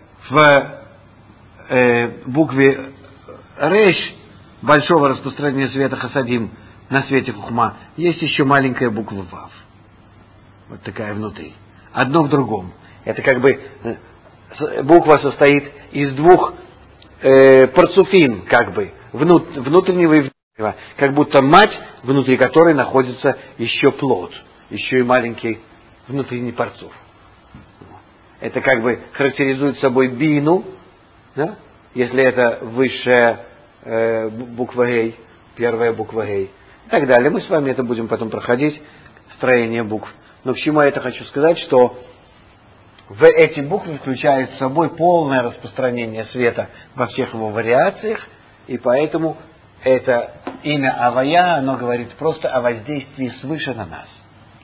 в букве Реш большого распространения света хасадим на свете хухма есть еще маленькая буква Вав. Вот такая внутри. Одно в другом. Это как бы буква состоит из двух парцуфим, как бы, внутреннего и внутреннего. Как будто мать, внутри которой находится еще плод, еще и маленький внутренний парцуф. Это как бы характеризует собой бину, да? Если это высшая буква Гей, первая буква Гей. И так далее. Мы с вами это будем потом проходить, строение букв. Но к чему я это хочу сказать, что в эти буквы включает в собой полное распространение света во всех его вариациях, и поэтому это имя Авая, оно говорит просто о воздействии свыше на нас.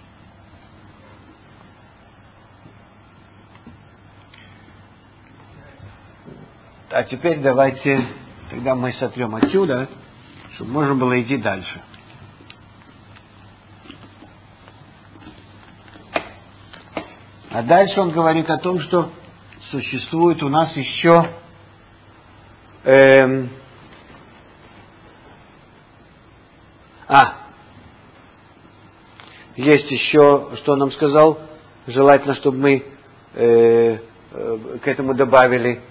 А теперь давайте, тогда мы сотрем отсюда, чтобы можно было идти дальше. А дальше он говорит о том, что существует у нас еще есть еще, что он нам сказал, желательно, чтобы мы к этому добавили,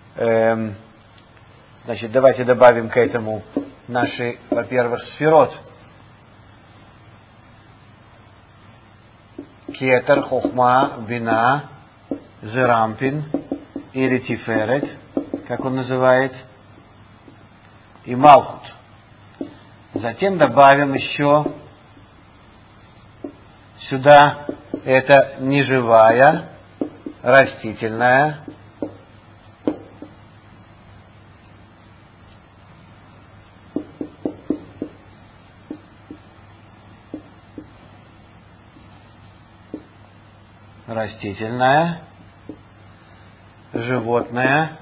значит, давайте добавим к этому наши, во-первых, сферот. Кетер, Хохма, Бина, Зерампин или Тиферет, как он называет, и Малхут. Затем добавим еще сюда это неживая, растительная, животное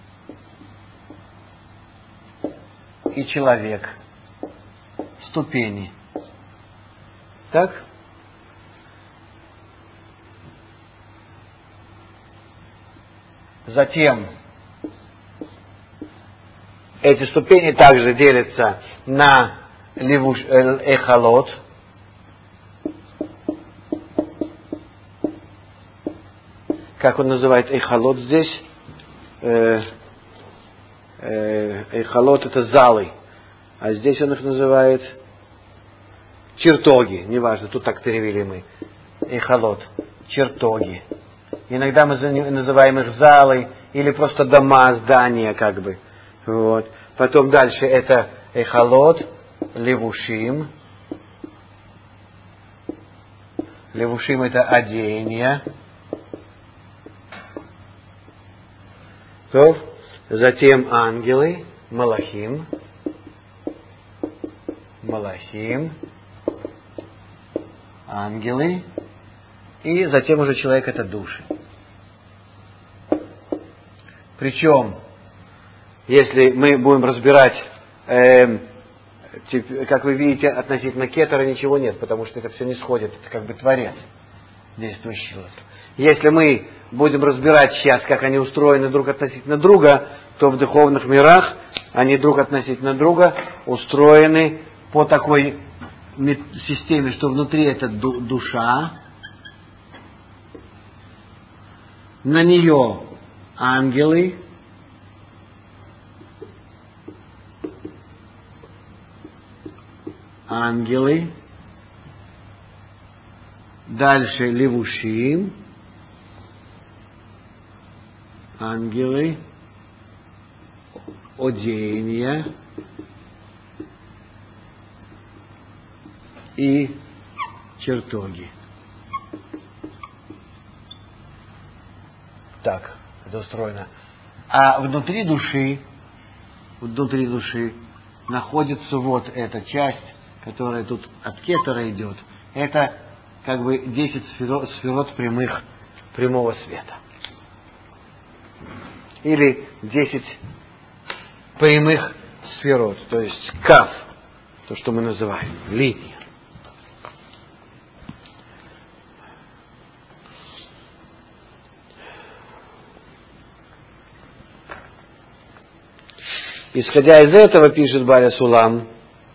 и человек. Ступени. Так? Затем эти ступени также делятся на эхалот, как он называет эхалот здесь? Эхалот это залы, а здесь он их называет чертоги, неважно, тут так перевели мы. Эхалот, чертоги. Иногда мы называем их залы или просто дома, здания, как бы. Вот. Потом дальше это эхалот, левушим. Левушим это одеяние. То, затем ангелы, малахим, ангелы, и затем уже человек это души. Причем, если мы будем разбирать, как вы видите, относительно кетера ничего нет, потому что это все не сходит, это как бы творец, действующий. Если мы будем разбирать сейчас, как они устроены друг относительно друга, то в духовных мирах они друг относительно друга устроены по такой системе, что внутри это душа, на нее ангелы, дальше левушим, ангелы, одеяния и чертоги. Так, это устроено. А внутри души находится вот эта часть, которая тут от кетера идет. Это как бы 10 сферот прямого света. Или 10 прямых сферот, то есть кав, то, что мы называем, линия. Исходя из этого, пишет Баля Сулам,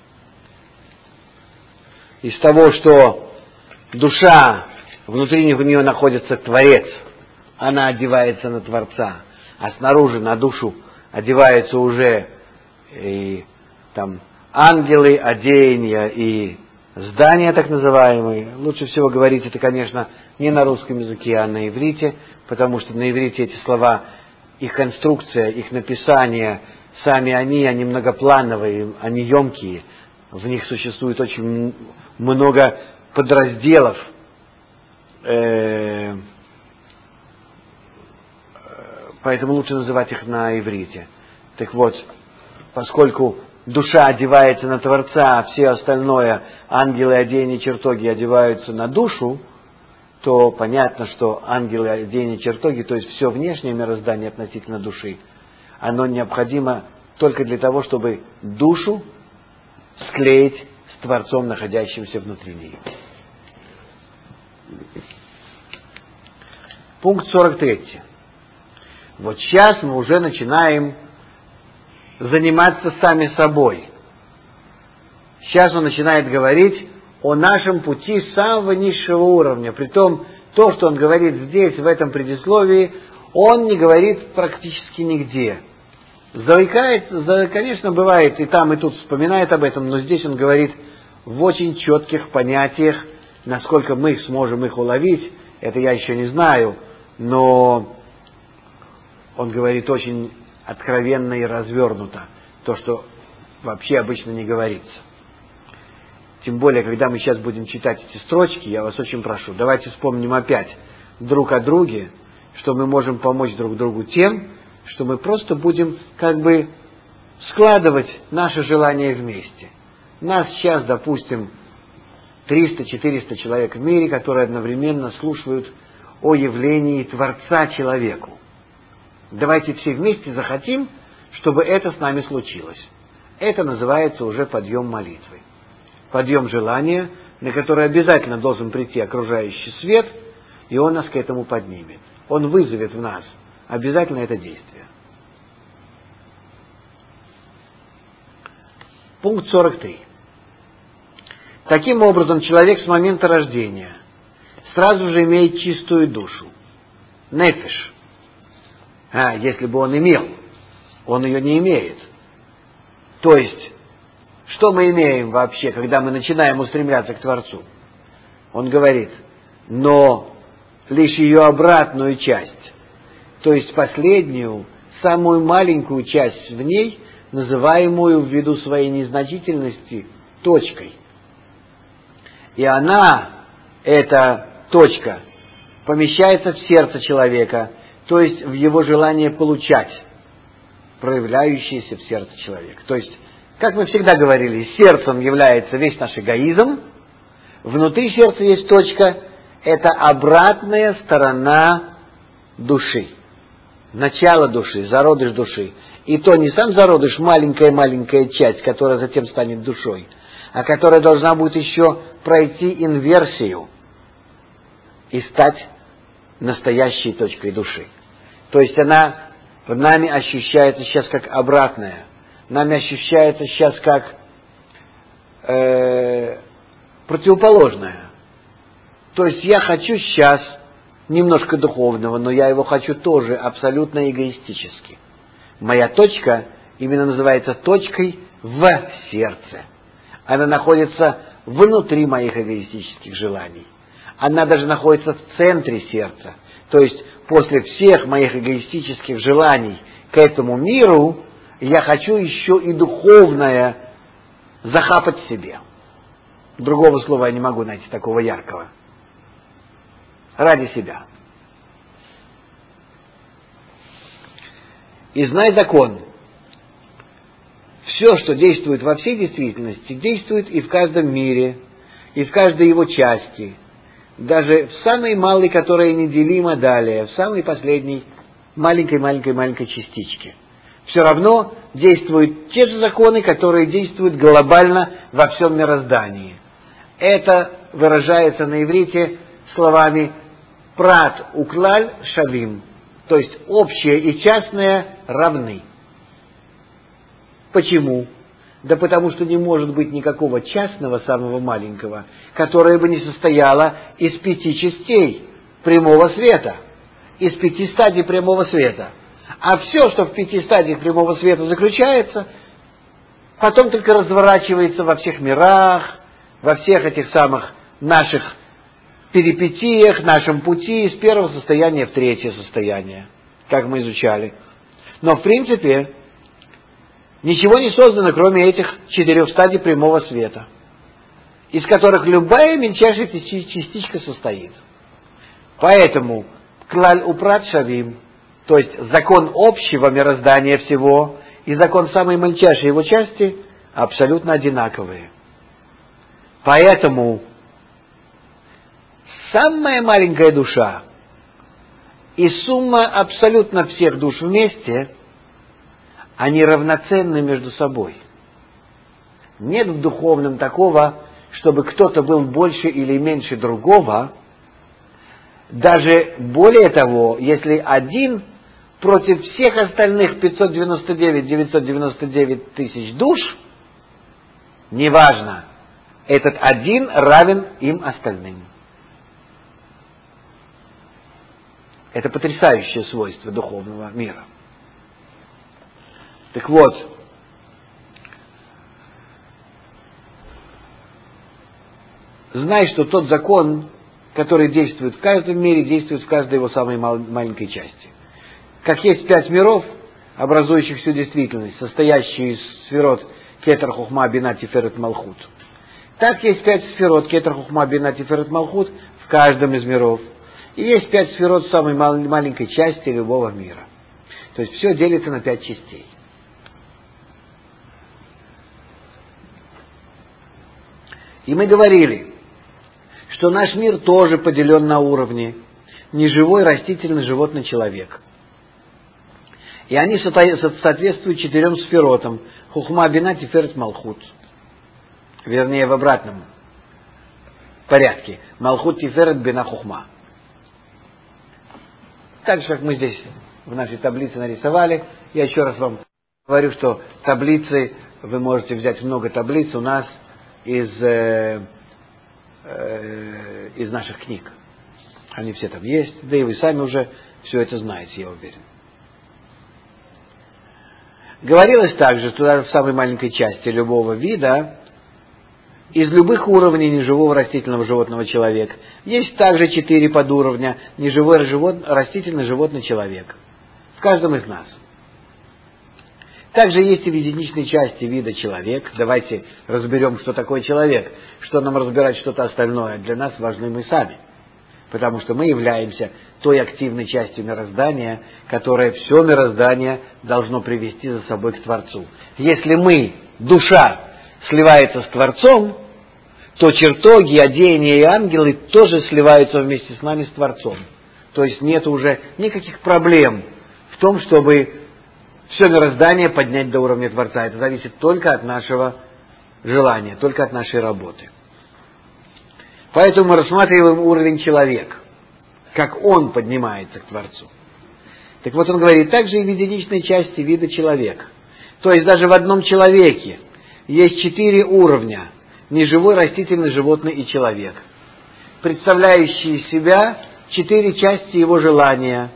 из того, что душа, внутри нее находится Творец, она одевается на Творца, а снаружи на душу одеваются уже и, там, ангелы, одеяния и здания так называемые. Лучше всего говорить это, конечно, не на русском языке, а на иврите, потому что на иврите эти слова, их конструкция, их написание, сами они многоплановые, они емкие, в них существует очень много подразделов, поэтому лучше называть их на иврите. Так вот, поскольку душа одевается на Творца, а все остальное, ангелы, одеяния, чертоги, одеваются на душу, то понятно, что ангелы, одеяния, чертоги, то есть все внешнее мироздание относительно души, оно необходимо только для того, чтобы душу склеить с Творцом, находящимся внутри нее. Пункт 43. Вот сейчас мы уже начинаем заниматься сами собой. Сейчас он начинает говорить о нашем пути самого низшего уровня. Притом, то, что он говорит здесь, в этом предисловии, он не говорит практически нигде. Заикается, конечно, бывает и там, и тут вспоминает об этом, но здесь он говорит в очень четких понятиях, насколько мы сможем их уловить, это я еще не знаю, но он говорит очень откровенно и развернуто, то, что вообще обычно не говорится. Тем более, когда мы сейчас будем читать эти строчки, я вас очень прошу, давайте вспомним опять друг о друге, что мы можем помочь друг другу тем, что мы просто будем как бы складывать наши желания вместе. Нас сейчас, допустим, 300-400 человек в мире, которые одновременно слушают о явлении Творца человеку. Давайте все вместе захотим, чтобы это с нами случилось. Это называется уже подъем молитвы. Подъем желания, на который обязательно должен прийти окружающий свет, и он нас к этому поднимет. Он вызовет в нас обязательно это действие. Пункт 43. Таким образом, человек с момента рождения сразу же имеет чистую душу. Нефеш. Если бы он имел. Он ее не имеет. То есть, что мы имеем вообще, когда мы начинаем устремляться к Творцу? Он говорит, но лишь ее обратную часть, то есть последнюю, самую маленькую часть в ней, называемую ввиду своей незначительности точкой. И она, эта точка, помещается в сердце человека, то есть в его желание получать, проявляющееся в сердце человека. То есть, как мы всегда говорили, сердцем является весь наш эгоизм, внутри сердца есть точка, это обратная сторона души, начало души, зародыш души. И то не сам зародыш, маленькая-маленькая часть, которая затем станет душой, а которая должна будет еще пройти инверсию и стать настоящей точкой души. То есть она в нами ощущается сейчас как обратная, нами ощущается сейчас как противоположное. То есть я хочу сейчас немножко духовного, но я его хочу тоже абсолютно эгоистически. Моя точка именно называется точкой в сердце. Она находится внутри моих эгоистических желаний. Она даже находится в центре сердца. То есть после всех моих эгоистических желаний к этому миру я хочу еще и духовное захапать себе. Другого слова я не могу найти такого яркого. Ради себя. И знай закон. Все, что действует во всей действительности, действует и в каждом мире, и в каждой его части. Даже в самой малой, которая неделима далее, в самой последней маленькой частичке. Все равно действуют те же законы, которые действуют глобально во всем мироздании. Это выражается на иврите словами «прат уклаль шавим», то есть общее и частное равны. Почему? Да потому что не может быть никакого частного, самого маленького, которое бы не состояло из 5 частей прямого света, из 5 стадий прямого света. А все, что в 5 стадиях прямого света заключается, потом только разворачивается во всех мирах, во всех этих самых наших перипетиях, нашем пути из первого состояния в третье состояние, как мы изучали. Но в принципе ничего не создано, кроме этих 4 стадий прямого света, из которых любая мельчайшая частичка состоит. Поэтому клаль упрат шавим, то есть закон общего мироздания всего и закон самой мельчайшей его части абсолютно одинаковые. Поэтому самая маленькая душа и сумма абсолютно всех душ вместе, они равноценны между собой. Нет в духовном такого, чтобы кто-то был больше или меньше другого. Даже более того, если один против всех остальных 999 тысяч душ, неважно, этот один равен им остальным. Это потрясающее свойство духовного мира. Так вот, знай, что тот закон, который действует в каждом мире, действует в каждой его самой маленькой части. Как есть 5 миров, образующих всю действительность, состоящие из сферот Кетер, Хухма, Бина, Тиферет, Малхут. Так есть 5 сферот Кетер, Хухма, Бина, Тиферет, Малхут в каждом из миров. И есть 5 сферот самой маленькой части любого мира. То есть все делится на 5 частей. И мы говорили, что наш мир тоже поделен на уровни неживой, растительный, животный, человек. И они соответствуют 4 сферотам. Хухма, Бина, Тиферет, Малхут. Вернее, в обратном порядке. Малхут, Тиферет, Бина, Хухма. Так же, как мы здесь в нашей таблице нарисовали. Я еще раз вам говорю, что таблицы, вы можете взять много таблиц у нас из наших книг. Они все там есть, да и вы сами уже все это знаете, я уверен. Говорилось также, что даже в самой маленькой части любого вида, из любых уровней неживого растительного животного человек, есть также 4 подуровня неживой растительный животный человек. В каждом из нас. Также есть и в единичной части вида человек. Давайте разберем, что такое человек. Что нам разбирать что-то остальное? Для нас важны мы сами. Потому что мы являемся той активной частью мироздания, которая все мироздание должно привести за собой к Творцу. Если мы, душа, сливается с Творцом, то чертоги, одеяния и ангелы тоже сливаются вместе с нами с Творцом. То есть нет уже никаких проблем в том, чтобы все мироздание поднять до уровня Творца. Это зависит только от нашего желания, только от нашей работы. Поэтому мы рассматриваем уровень человека, как он поднимается к Творцу. Так вот он говорит, также и в единичной части вида человека. То есть даже в одном человеке есть 4 уровня, неживой, растительный, животный и человек, представляющие из себя 4 части его желания.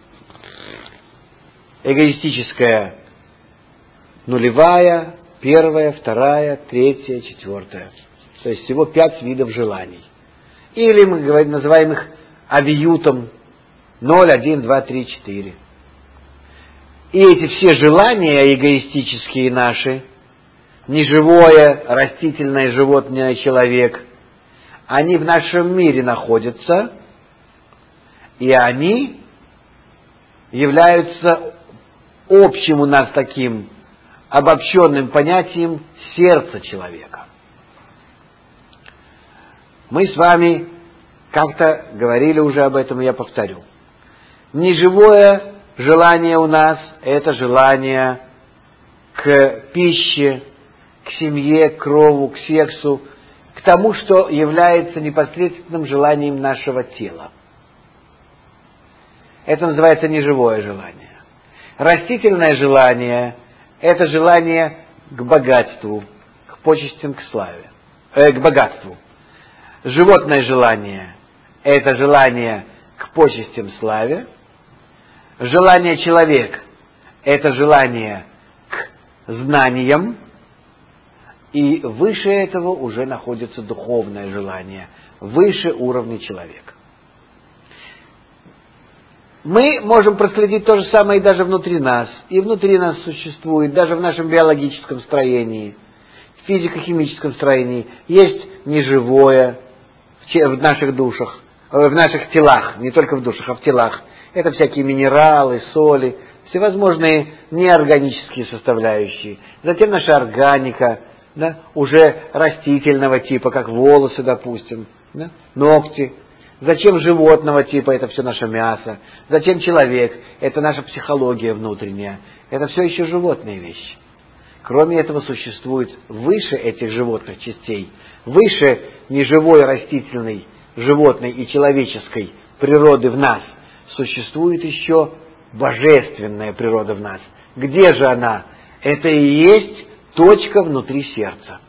Эгоистическая нулевая, первая, вторая, третья, четвертая. То есть всего 5 видов желаний. Или мы называем их авиютом 0, 1, 2, 3, 4. И эти все желания эгоистические наши, неживое, растительное, животное, человек, они в нашем мире находятся, и они являются общим у нас таким обобщенным понятием сердца человека. Мы с вами как-то говорили уже об этом, и я повторю. Неживое желание у нас – это желание к пище, к семье, к крову, к сексу, к тому, что является непосредственным желанием нашего тела. Это называется неживое желание. Растительное желание – это желание к богатству, к почестям, к славе, к богатству. Животное желание – это желание к почестям, славе. Желание человек – это желание к знаниям. И выше этого уже находится духовное желание, выше уровня человека. Мы можем проследить то же самое и даже внутри нас. И внутри нас существует, даже в нашем биологическом строении, в физико-химическом строении, есть неживое в наших душах, в наших телах, не только в душах, а в телах. Это всякие минералы, соли, всевозможные неорганические составляющие. Затем наша органика, да, уже растительного типа, как волосы, допустим, да, ногти. Затем животного типа, это все наше мясо. Затем человек, это наша психология внутренняя. Это все еще животные вещи. Кроме этого, существует выше этих животных частей, выше неживой, растительной, животной и человеческой природы в нас, существует еще божественная природа в нас. Где же она? Это и есть точка внутри сердца.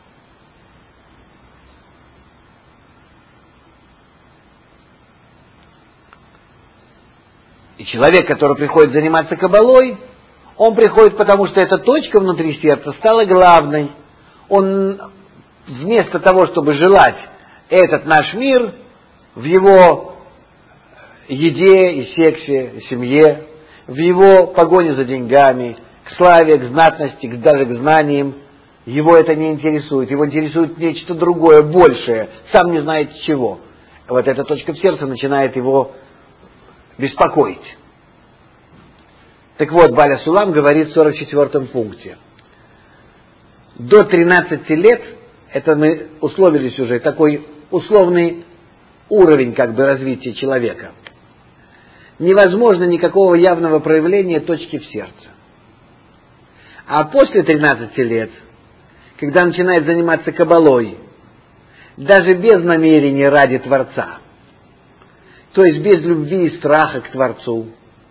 И человек, который приходит заниматься кабалой, он приходит потому, что эта точка внутри сердца стала главной. Он вместо того, чтобы желать этот наш мир в его еде и сексе, и семье, в его погоне за деньгами, к славе, к знатности, даже к знаниям, его это не интересует. Его интересует нечто другое, большее, сам не знает чего. Вот эта точка в сердце начинает его беспокоить. Так вот, Баля Сулам говорит в 44-м пункте. До 13 лет, это мы условились уже, такой условный уровень как бы развития человека, невозможно никакого явного проявления точки в сердце. А после 13 лет, когда начинает заниматься кабалой, даже без намерения ради Творца, то есть без любви и страха к Творцу,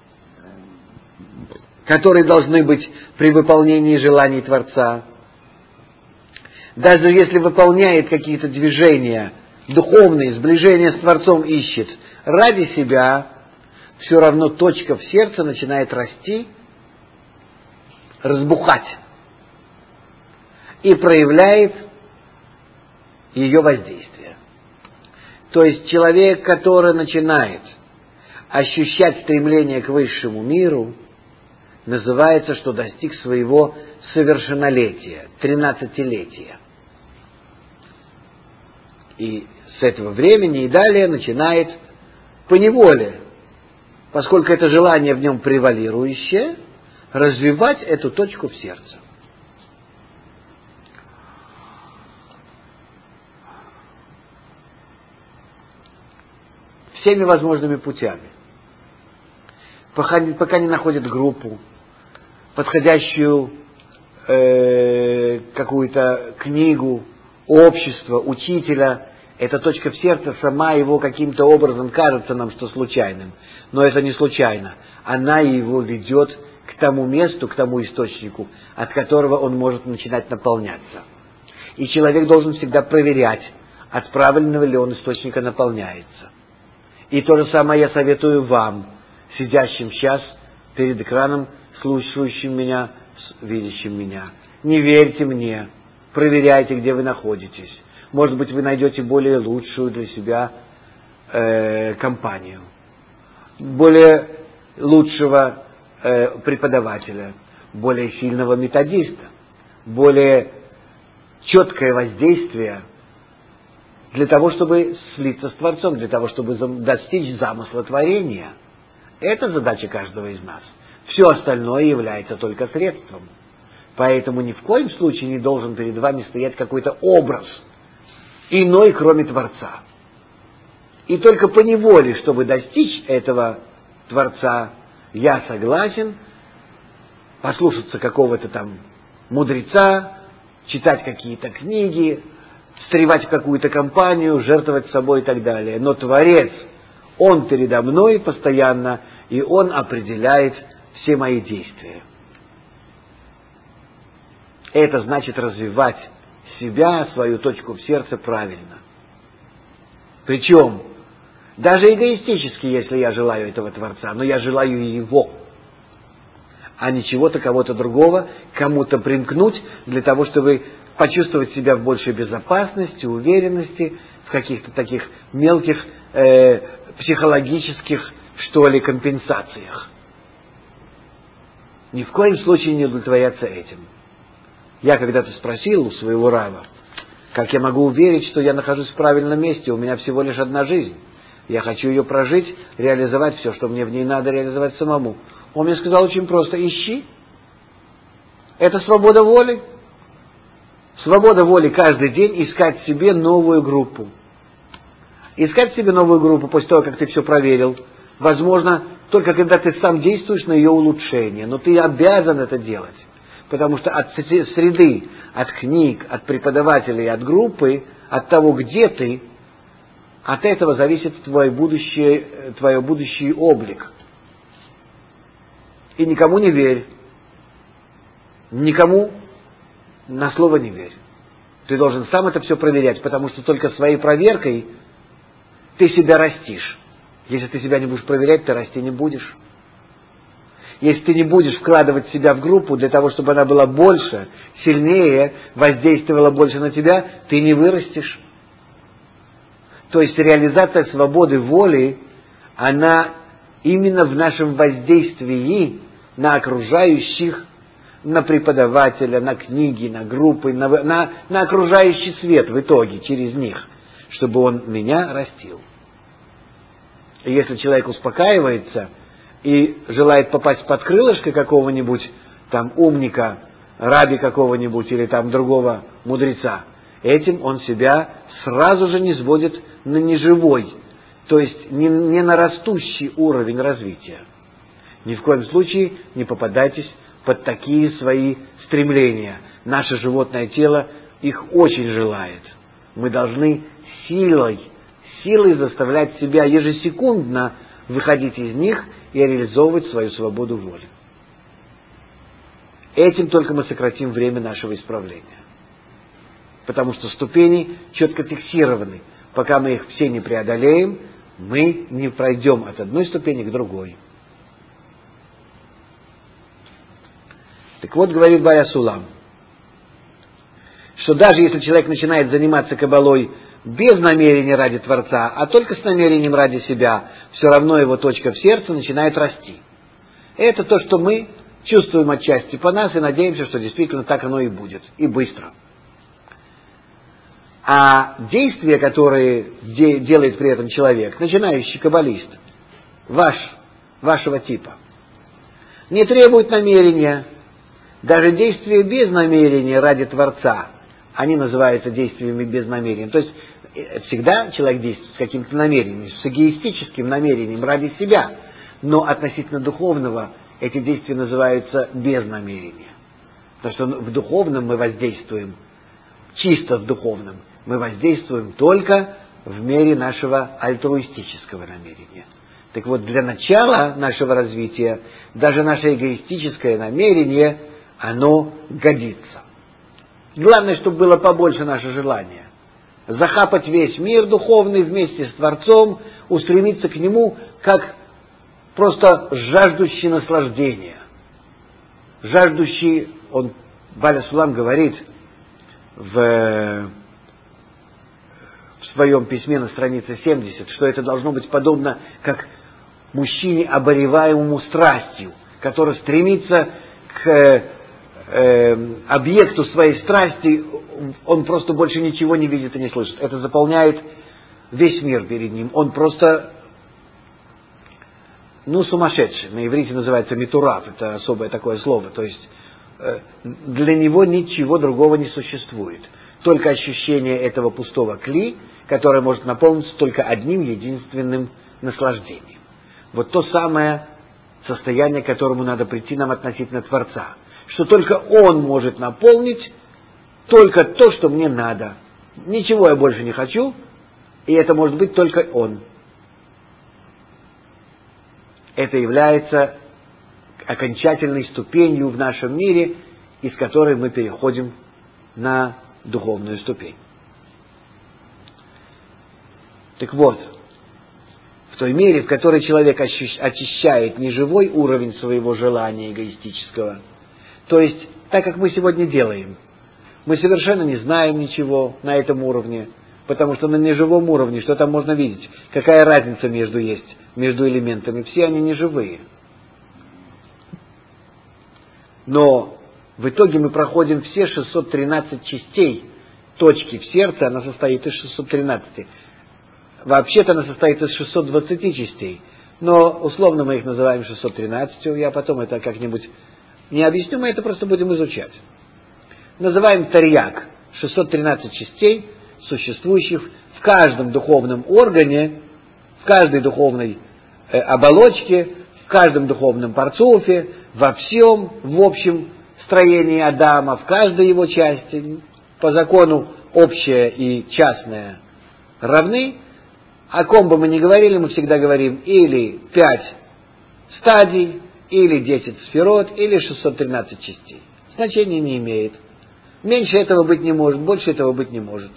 которые должны быть при выполнении желаний Творца, даже если выполняет какие-то движения духовные, сближение с Творцом ищет ради себя, все равно точка в сердце начинает расти, разбухать и проявляет ее воздействие. То есть человек, который начинает ощущать стремление к высшему миру, называется, что достиг своего совершеннолетия, 13-летия. И с этого времени и далее начинает поневоле, поскольку это желание в нем превалирующее, развивать эту точку в сердце. Всеми возможными путями. Пока не находят группу, подходящую какую-то книгу, общество, учителя, эта точка в сердце сама его каким-то образом кажется нам, что случайным. Но это не случайно. Она его ведет к тому месту, к тому источнику, от которого он может начинать наполняться. И человек должен всегда проверять, от правильного ли он источника наполняется. И то же самое я советую вам, сидящим сейчас перед экраном, слушающим меня, видящим меня. Не верьте мне, проверяйте, где вы находитесь. Может быть, вы найдете более лучшую для себя компанию, более лучшего преподавателя, более сильного методиста, более четкое воздействие для того, чтобы слиться с Творцом, для того, чтобы достичь замысла творения. Это задача каждого из нас. Все остальное является только средством. Поэтому ни в коем случае не должен перед вами стоять какой-то образ, иной, кроме Творца. И только поневоле, чтобы достичь этого Творца, я согласен послушаться какого-то там мудреца, читать какие-то книги, встревать в какую-то компанию, жертвовать собой и так далее. Но Творец, Он передо мной постоянно, и Он определяет все мои действия. Это значит развивать себя, свою точку в сердце правильно. Причем, даже эгоистически, если я желаю этого Творца, но я желаю Его, а не чего-то, кого-то другого, кому-то примкнуть, для того, чтобы почувствовать себя в большей безопасности, уверенности, в каких-то таких мелких психологических, что ли, компенсациях. Ни в коем случае не удовлетворяться этим. Я когда-то спросил у своего рава, как я могу уверить, что я нахожусь в правильном месте, у меня всего лишь одна жизнь. Я хочу ее прожить, реализовать все, что мне в ней надо реализовать самому. Он мне сказал очень просто: ищи. Это свобода воли. Свобода воли каждый день искать себе новую группу. Искать себе новую группу после того, как ты все проверил, возможно, только когда ты сам действуешь на ее улучшение. Но ты обязан это делать. Потому что от среды, от книг, от преподавателей, от группы, от того, где ты, от этого зависит твой будущий облик. И никому не верь. Никому на слово не верь. Ты должен сам это все проверять, потому что только своей проверкой ты себя растишь. Если ты себя не будешь проверять, ты расти не будешь. Если ты не будешь вкладывать себя в группу для того, чтобы она была больше, сильнее, воздействовала больше на тебя, ты не вырастешь. То есть реализация свободы воли, она именно в нашем воздействии на окружающих, на преподавателя, на книги, на группы, на окружающий свет в итоге, через них, чтобы он меня растил. И если человек успокаивается и желает попасть под крылышко какого-нибудь там умника, раби какого-нибудь или там другого мудреца, этим он себя сразу же низводит на неживой, то есть не на растущий уровень развития. Ни в коем случае не попадайтесь под такие свои стремления. Наше животное тело их очень желает. Мы должны силой заставлять себя ежесекундно выходить из них и реализовывать свою свободу воли. Этим только мы сократим время нашего исправления. Потому что ступени четко фиксированы. Пока мы их все не преодолеем, мы не пройдем от одной ступени к другой. Так вот, говорит Бааль ха-Сулам, что даже если человек начинает заниматься кабалой без намерения ради Творца, а только с намерением ради себя, все равно его точка в сердце начинает расти. Это то, что мы чувствуем отчасти по нас и надеемся, что действительно так оно и будет, и быстро. А действия, которые делает при этом человек, начинающий каббалист, вашего типа, не требует намерения. Даже действия без намерения ради Творца, они называются действиями без намерения. То есть всегда человек действует с каким-то намерением, с эгоистическим намерением ради себя. Но относительно духовного эти действия называются без намерения. Потому что в духовном мы воздействуем, чисто в духовном, мы воздействуем только в мере нашего альтруистического намерения. Так вот, для начала нашего развития даже наше эгоистическое намерение, оно годится. Главное, чтобы было побольше наше желание. Захапать весь мир духовный вместе с Творцом, устремиться к Нему, как просто жаждущий наслаждения. Жаждущий, Баля Сулам говорит в своем письме на странице 70, что это должно быть подобно как мужчине, обореваемому страстью, который стремится к объекту своей страсти, он просто больше ничего не видит и не слышит. Это заполняет весь мир перед ним. Он просто, сумасшедший. На иврите называется митураф, это особое такое слово. То есть для него ничего другого не существует. Только ощущение этого пустого кли, которое может наполниться только одним единственным наслаждением. Вот то самое состояние, к которому надо прийти нам относительно Творца. Что только Он может наполнить только то, что мне надо. Ничего я больше не хочу, и это может быть только Он. Это является окончательной ступенью в нашем мире, из которой мы переходим на духовную ступень. Так вот, в той мере, в которой человек очищает неживой уровень своего желания эгоистического, то есть, так как мы сегодня делаем, мы совершенно не знаем ничего на этом уровне, потому что на неживом уровне, что там можно видеть, какая разница между элементами, все они неживые. Но в итоге мы проходим все 613 частей точки в сердце, она состоит из 613. Вообще-то она состоит из 620 частей, но условно мы их называем 613, я потом это как-нибудь не объясню, мы это просто будем изучать. Называем тарьяк 613 частей, существующих в каждом духовном органе, в каждой духовной оболочке, в каждом духовном парцуфе, во всем, в общем строении Адама, в каждой его части. По закону общее и частное равны. О ком бы мы ни говорили, мы всегда говорим или 5 стадий, или 10 сферот, или 613 частей. Значения не имеет. Меньше этого быть не может, больше этого быть не может.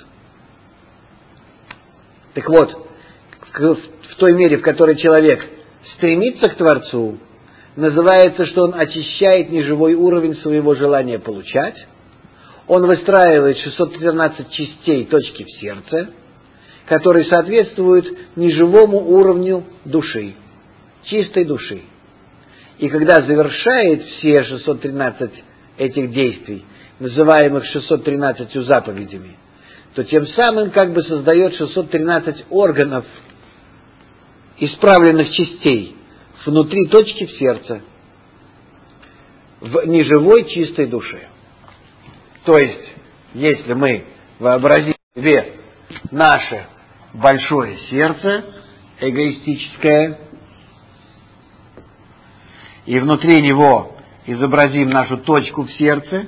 Так вот, в той мере, в которой человек стремится к Творцу, называется, что он очищает неживой уровень своего желания получать, он выстраивает 613 частей точки в сердце, которые соответствуют неживому уровню души, чистой души. И когда завершает все 613 этих действий, называемых 613 заповедями, то тем самым как бы создает 613 органов исправленных частей внутри точки в сердце, в неживой чистой душе. То есть, если мы вообразим себе наше большое сердце, эгоистическое, и внутри него изобразим нашу точку в сердце,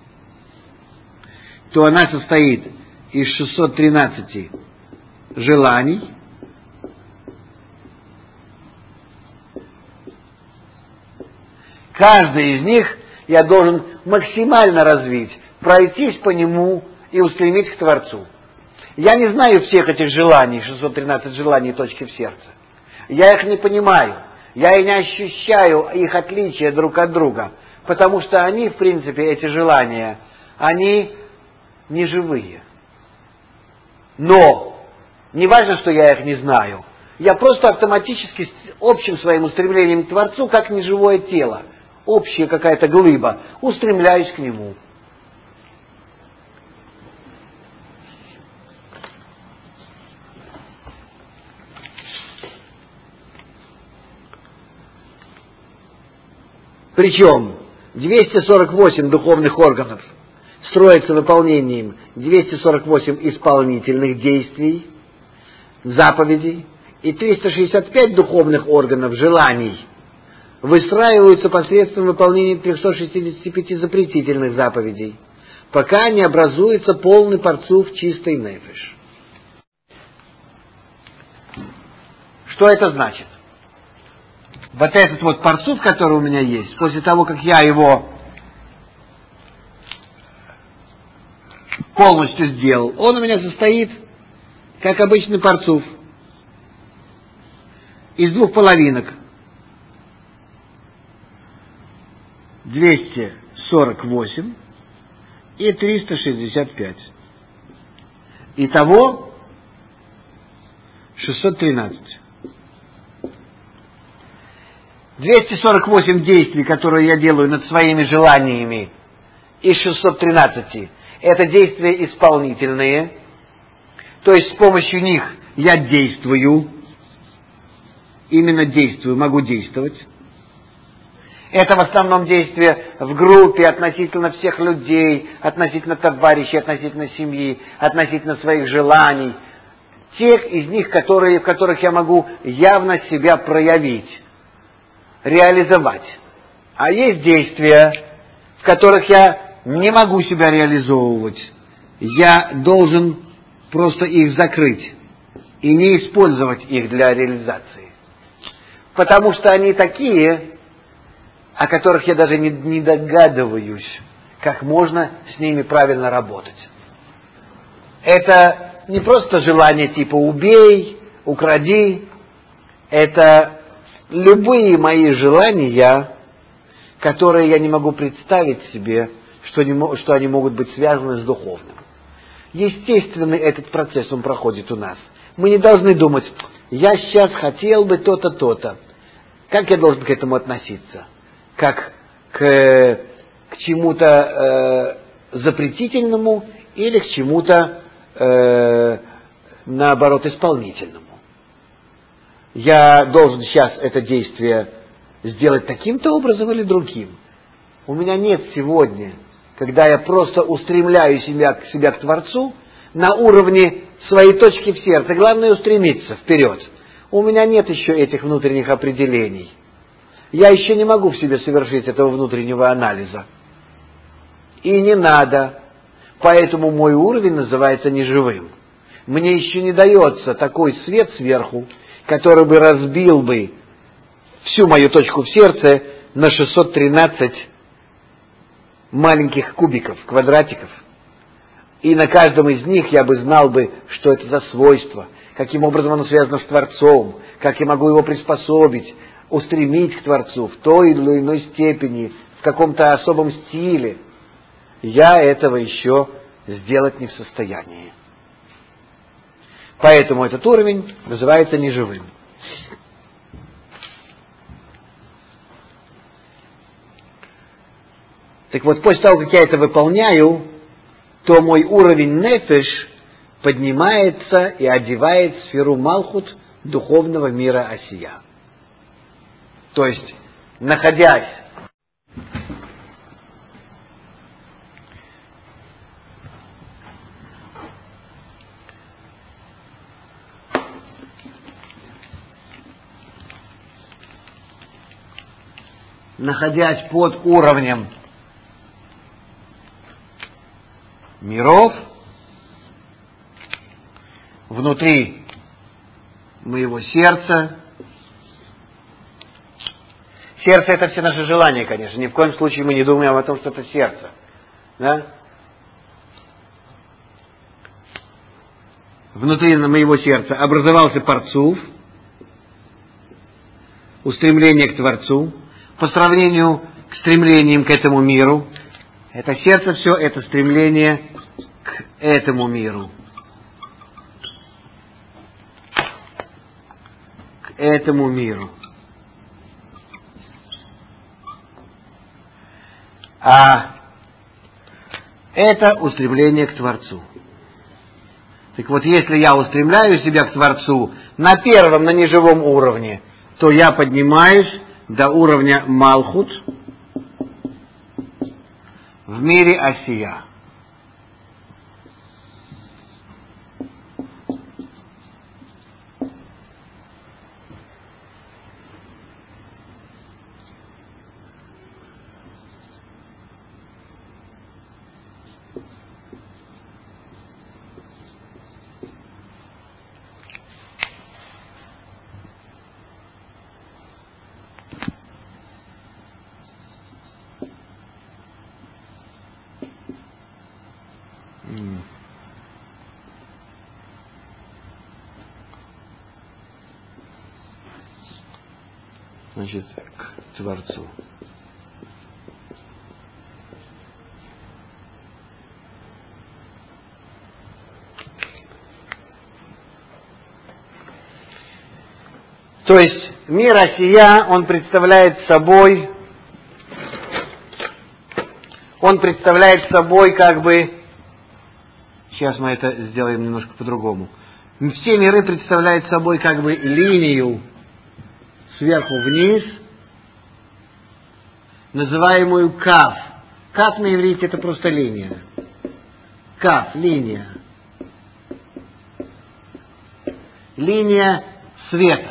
то она состоит из 613 желаний, каждый из них я должен максимально развить, пройтись по нему и устремить к Творцу. Я не знаю всех этих желаний, 613 желаний точки в сердце. Я их не понимаю. Я и не ощущаю их отличия друг от друга, потому что они, в принципе, эти желания, они не живые. Но не важно, что я их не знаю. Я просто автоматически с общим своим устремлением к Творцу, как неживое тело, общая какая-то глыба, устремляюсь к Нему. Причем 248 духовных органов строится выполнением 248 исполнительных действий, заповедей, и 365 духовных органов желаний выстраиваются посредством выполнения 365 запретительных заповедей, пока не образуется полный парцуф чистой нефеш. Что это значит? Вот этот вот парцуф, который у меня есть, после того, как я его полностью сделал. Он у меня состоит, как обычный парцуф, из двух половинок. 248 и 365. Итого 613. 248 действий, которые я делаю над своими желаниями, из 613, это действия исполнительные, то есть с помощью них я действую, именно действую, могу действовать. Это в основном действия в группе, относительно всех людей, относительно товарищей, относительно семьи, относительно своих желаний. Тех из них, в которых я могу явно себя проявить, реализовать. А есть действия, в которых я не могу себя реализовывать. Я должен просто их закрыть и не использовать их для реализации. Потому что они такие, о которых я даже не догадываюсь, как можно с ними правильно работать. Это не просто желание типа «убей», «укради», это любые мои желания, которые я не могу представить себе, что они могут быть связаны с духовным. Естественный этот процесс, он проходит у нас. Мы не должны думать, я сейчас хотел бы то-то, то-то. Как я должен к этому относиться? Как к чему-то запретительному или к чему-то, наоборот, исполнительному. Я должен сейчас это действие сделать таким-то образом или другим. У меня нет сегодня, когда я просто устремляю себя к Творцу на уровне своей точки в сердце. Главное устремиться вперед. У меня нет еще этих внутренних определений. Я еще не могу в себе совершить этого внутреннего анализа. И не надо. Поэтому мой уровень называется неживым. Мне еще не дается такой свет сверху, который бы разбил бы всю мою точку в сердце на 613 маленьких кубиков, квадратиков. И на каждом из них я бы знал бы, что это за свойство, каким образом оно связано с Творцом, как я могу его приспособить, устремить к Творцу в той или иной степени, в каком-то особом стиле. Я этого еще сделать не в состоянии. Поэтому этот уровень называется неживым. Так вот, после того, как я это выполняю, то мой уровень нефеш поднимается и одевает сферу Малхут духовного мира Осия. То есть, находясь под уровнем миров, внутри моего сердца. Сердце — это все наши желания, конечно. Ни в коем случае мы не думаем о том, что это сердце. Да? Внутри моего сердца образовался парцуф, устремление к Творцу, по сравнению к стремлениям к этому миру. Это сердце все, это стремление к этому миру. К этому миру. А это устремление к Творцу. Так вот, если я устремляю себя к Творцу на первом, на неживом уровне, то я поднимаюсь до уровня Малхут в мире Осия. значит, к Творцу. То есть мир Осия, он представляет собой как бы, сейчас мы это сделаем немножко по-другому. Все миры представляют собой как бы линию сверху вниз, называемую кав. Кав на иврите это просто линия. Кав, линия. Линия света.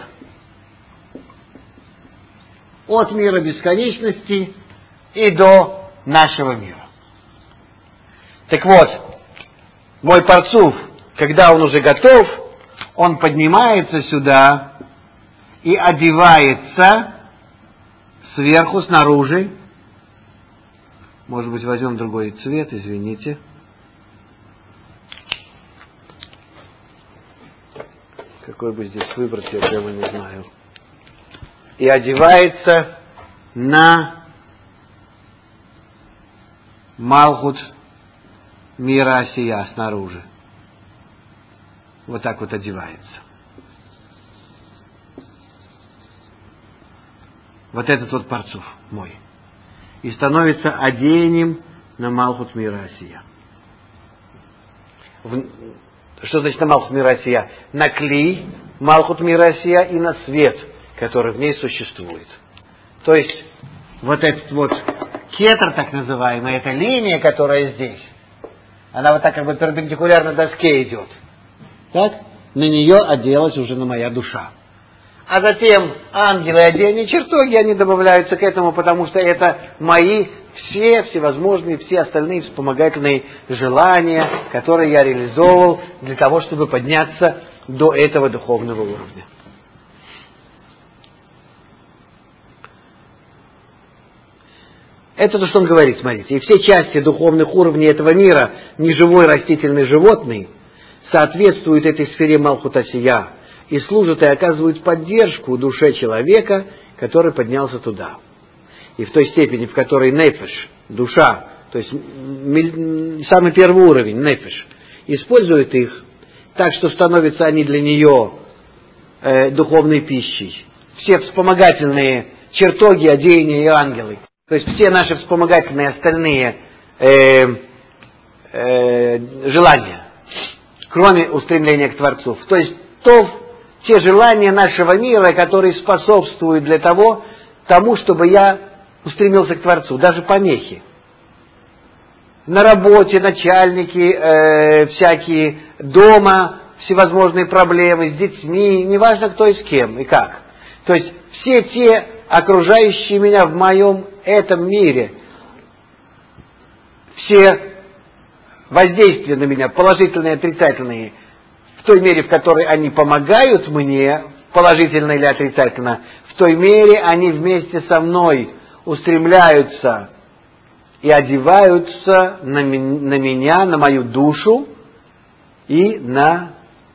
От мира бесконечности и до нашего мира. Так вот, мой парцуф, когда он уже готов, он поднимается сюда и одевается сверху, снаружи. Может быть, возьмем другой цвет, извините. Какой бы здесь выбрать, я прямо не знаю. И одевается на Малхут мира Осия снаружи. Вот так вот одевается. Вот этот вот парцуф мой. И становится одеянием на Малхут мира Осия. Что значит на Малхут мира Осия? На кли Малхут мира Осия и на свет, который в ней существует. То есть, вот этот вот кетр, так называемый, эта линия, которая здесь, она вот так как бы перпендикулярно доске идет. Так? На нее оделась уже на моя душа. А затем ангелы, одеяния, чертоги, они добавляются к этому, потому что это мои всевозможные, все остальные вспомогательные желания, которые я реализовывал для того, чтобы подняться до этого духовного уровня. Это то, что он говорит, смотрите. И все части духовных уровней этого мира, неживой, растительный, животный, соответствуют этой сфере Малхут Осия и служат и оказывают поддержку душе человека, который поднялся туда. И в той степени, в которой нефеш, душа, то есть самый первый уровень, нефеш, использует их так, что становятся они для нее духовной пищей. Все вспомогательные чертоги, одеяния и ангелы. То есть все наши вспомогательные остальные желания, кроме устремления к Творцу. То есть те желания нашего мира, которые способствуют для тому, чтобы я устремился к Творцу, даже помехи. На работе начальники всякие, дома всевозможные проблемы с детьми, неважно кто и с кем и как. То есть все те окружающие меня в моем этом мире, все воздействия на меня, положительные и отрицательные, в той мере, в которой они помогают мне, положительно или отрицательно, в той мере они вместе со мной устремляются и одеваются на меня, на мою душу и на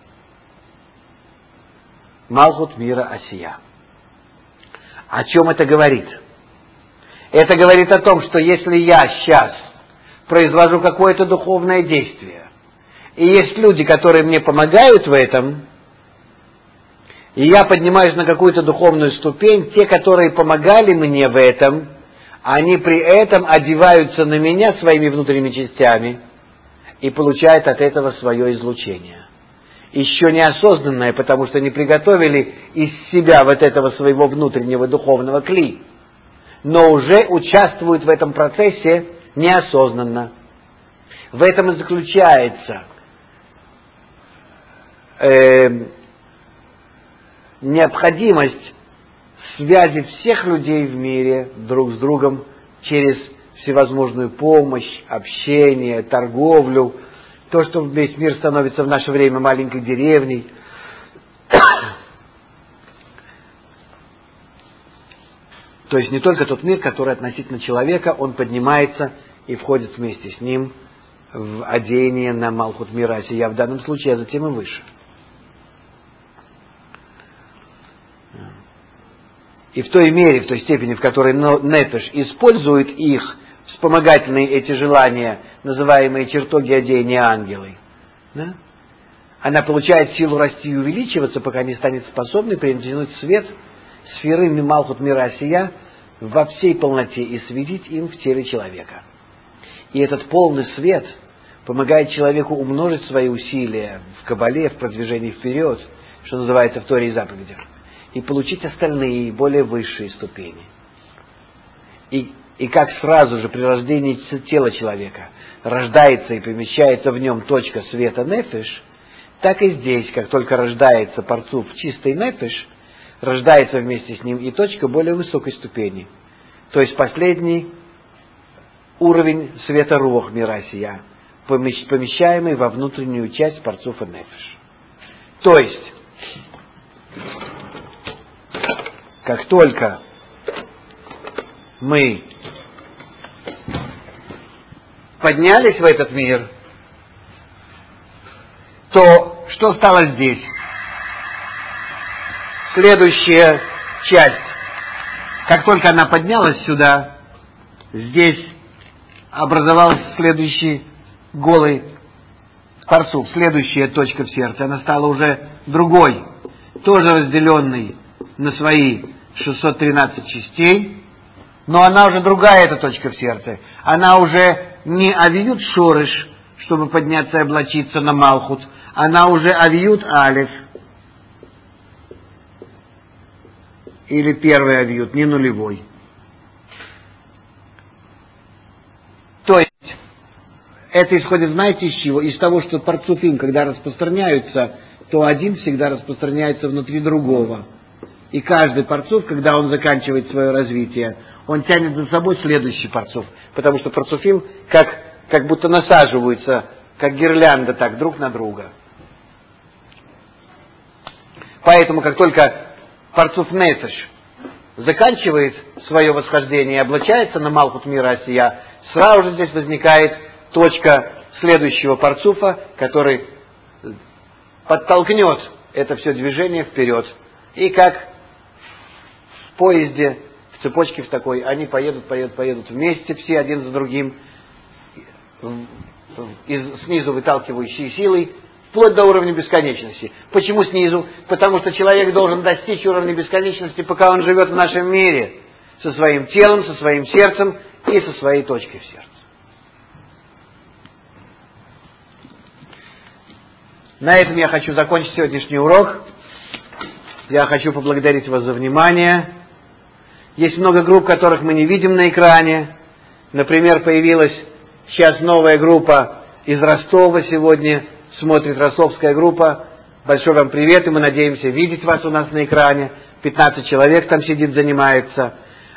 Малхут мира Осия. О чем это говорит? Это говорит о том, что если я сейчас произвожу какое-то духовное действие, и есть люди, которые мне помогают в этом, и я поднимаюсь на какую-то духовную ступень, те, которые помогали мне в этом, они при этом одеваются на меня своими внутренними частями и получают от этого свое излучение. Еще неосознанное, потому что не приготовили из себя вот этого своего внутреннего духовного кли, но уже участвуют в этом процессе неосознанно. В этом и заключается необходимость связи всех людей в мире друг с другом через всевозможную помощь, общение, торговлю, то, что весь мир становится в наше время маленькой деревней. То есть не только тот мир, который относительно человека, он поднимается и входит вместе с ним в одеяние на Малхут мира Осия в данном случае, а затем и выше. И в той мере, в той степени, в которой нефеш использует их, вспомогательные эти желания, называемые чертоги одеяния ангелы, да, она получает силу расти и увеличиваться, пока не станет способной принять свет сферы Малхут мира сия во всей полноте и светить им в теле человека. И этот полный свет помогает человеку умножить свои усилия в Кабале, в продвижении вперед, что называется в Торе и заповедях, и получить остальные, более высшие ступени. И как сразу же при рождении тела человека рождается и помещается в нем точка света нефеш, так и здесь, как только рождается парцуф чистой нефеш, рождается вместе с ним и точка более высокой ступени, то есть последний уровень света руах мира сия, помещаемый во внутреннюю часть парцуфа нефеш. То есть, как только мы поднялись в этот мир, то что стало здесь? Следующая часть. Как только она поднялась сюда, здесь образовался следующий голый парцуф, следующая точка в сердце. Она стала уже другой, тоже разделенной на свои 613 частей, но она уже другая, эта точка в сердце. Она уже не авиют шорыш, чтобы подняться и облачиться на Малхут, она уже авиют алеф, или первый авиют, не нулевой. То есть, это исходит, знаете, из чего? Из того, что парцуфим, когда распространяются, то один всегда распространяется внутри другого. И каждый парцуф, когда он заканчивает свое развитие, он тянет за собой следующий парцуф. Потому что парцуфим как будто насаживаются, как гирлянда, так, друг на друга. Поэтому, как только парцуф нефеш заканчивает свое восхождение и облачается на Малхут мира сия, сразу же здесь возникает точка следующего парцуфа, который подтолкнет это все движение вперед. И как в поезде, в цепочке в такой, они поедут вместе все, один за другим, снизу выталкивающие силой, вплоть до уровня бесконечности. Почему снизу? Потому что человек должен достичь уровня бесконечности, пока он живет в нашем мире, со своим телом, со своим сердцем и со своей точкой в сердце. На этом я хочу закончить сегодняшний урок. Я хочу поблагодарить вас за внимание. Есть много групп, которых мы не видим на экране. Например, появилась сейчас новая группа из Ростова сегодня. Смотрит ростовская группа. Большой вам привет, и мы надеемся видеть вас у нас на экране. 15 человек там сидит, занимается.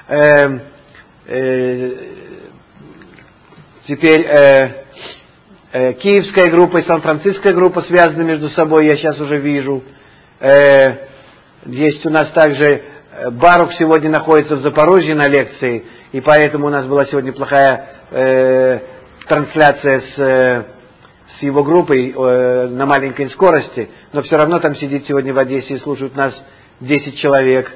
Теперь киевская группа и сан-франциская группа связаны между собой, я сейчас уже вижу. Есть у нас также Барух сегодня находится в Запорожье на лекции, и поэтому у нас была сегодня плохая трансляция с его группой на маленькой скорости, но все равно там сидит сегодня в Одессе и слушают нас 10 человек.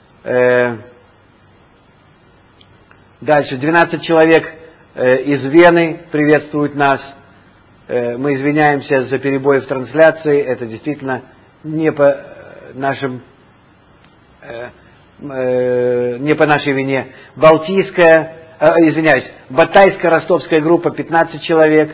Дальше 12 человек из Вены приветствуют нас. Мы извиняемся за перебои в трансляции, это действительно не по нашим не по нашей вине. Батайская ростовская группа 15 человек.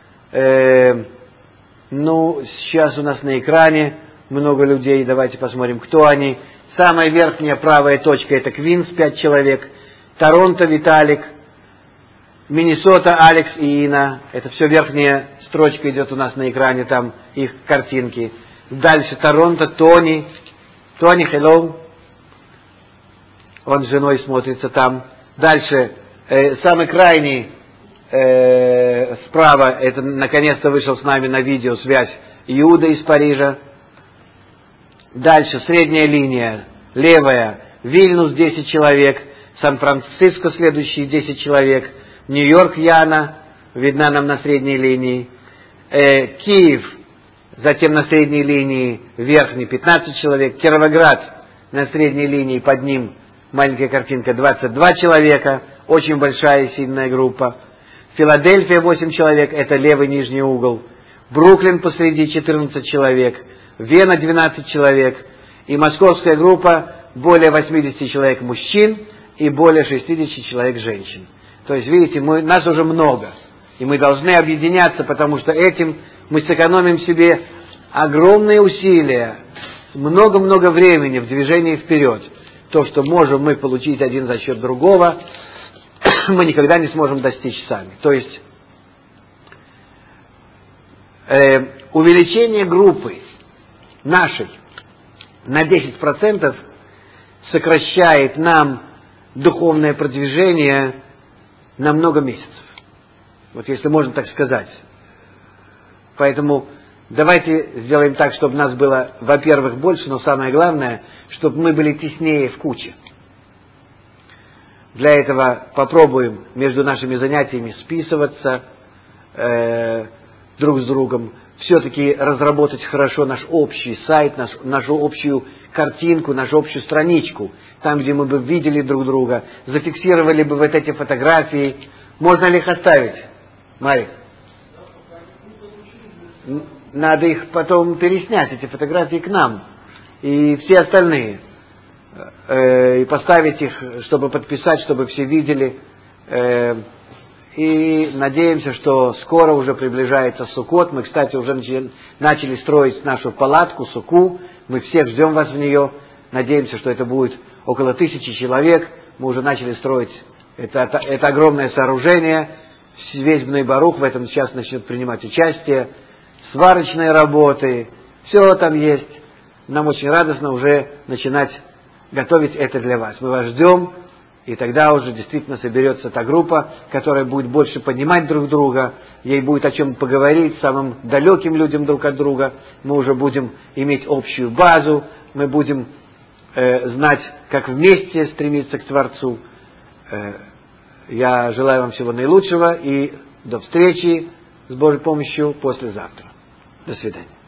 Сейчас у нас на экране много людей, давайте посмотрим, кто они. Самая верхняя правая точка — это Квинс, 5 человек. Торонто Виталик, Миннесота Алекс и Ина. Это все верхняя строчка идет у нас на экране, там их картинки. Дальше Торонто Тони, hello. Он с женой смотрится там. Дальше, самый крайний справа, это наконец-то вышел с нами на видео связь Иуда из Парижа. Дальше, средняя линия, левая, Вильнюс 10 человек, Сан-Франциско следующие 10 человек, Нью-Йорк Яна, видна нам на средней линии, Киев, затем на средней линии верхней 15 человек, Кировоград на средней линии под ним маленькая картинка, 22 человека, очень большая и сильная группа. Филадельфия 8 человек, это левый нижний угол. Бруклин посреди 14 человек. Вена 12 человек. И московская группа более 80 человек мужчин и более 60 человек женщин. То есть, видите, нас уже много. И мы должны объединяться, потому что этим мы сэкономим себе огромные усилия, много-много времени в движении вперед. То, что можем мы получить один за счет другого, мы никогда не сможем достичь сами. То есть, увеличение группы нашей на 10% сокращает нам духовное продвижение на много месяцев. Вот если можно так сказать. Поэтому давайте сделаем так, чтобы нас было, во-первых, больше, но самое главное, чтобы мы были теснее в куче. Для этого попробуем между нашими занятиями списываться друг с другом, все-таки разработать хорошо наш общий сайт, нашу общую картинку, нашу общую страничку, там, где мы бы видели друг друга, зафиксировали бы вот эти фотографии. Можно ли их оставить, Марик? Надо их потом переснять, эти фотографии, к нам. И все остальные. И поставить их, чтобы подписать, чтобы все видели. И надеемся, что скоро уже приближается Суккот. Мы, кстати, уже начали строить нашу палатку, суку. Мы всех ждем вас в нее. Надеемся, что это будет около 1000 человек. Мы уже начали строить это огромное сооружение. Весь Бней Барух в этом сейчас начнет принимать участие. Сварочные работы. Все там есть. Нам очень радостно уже начинать готовить это для вас. Мы вас ждем. И тогда уже действительно соберется та группа, которая будет больше понимать друг друга, ей будет о чем поговорить, самым далеким людям друг от друга. Мы уже будем иметь общую базу, мы будем знать, как вместе стремиться к Творцу. Я желаю вам всего наилучшего и до встречи с Божьей помощью послезавтра. До свидания.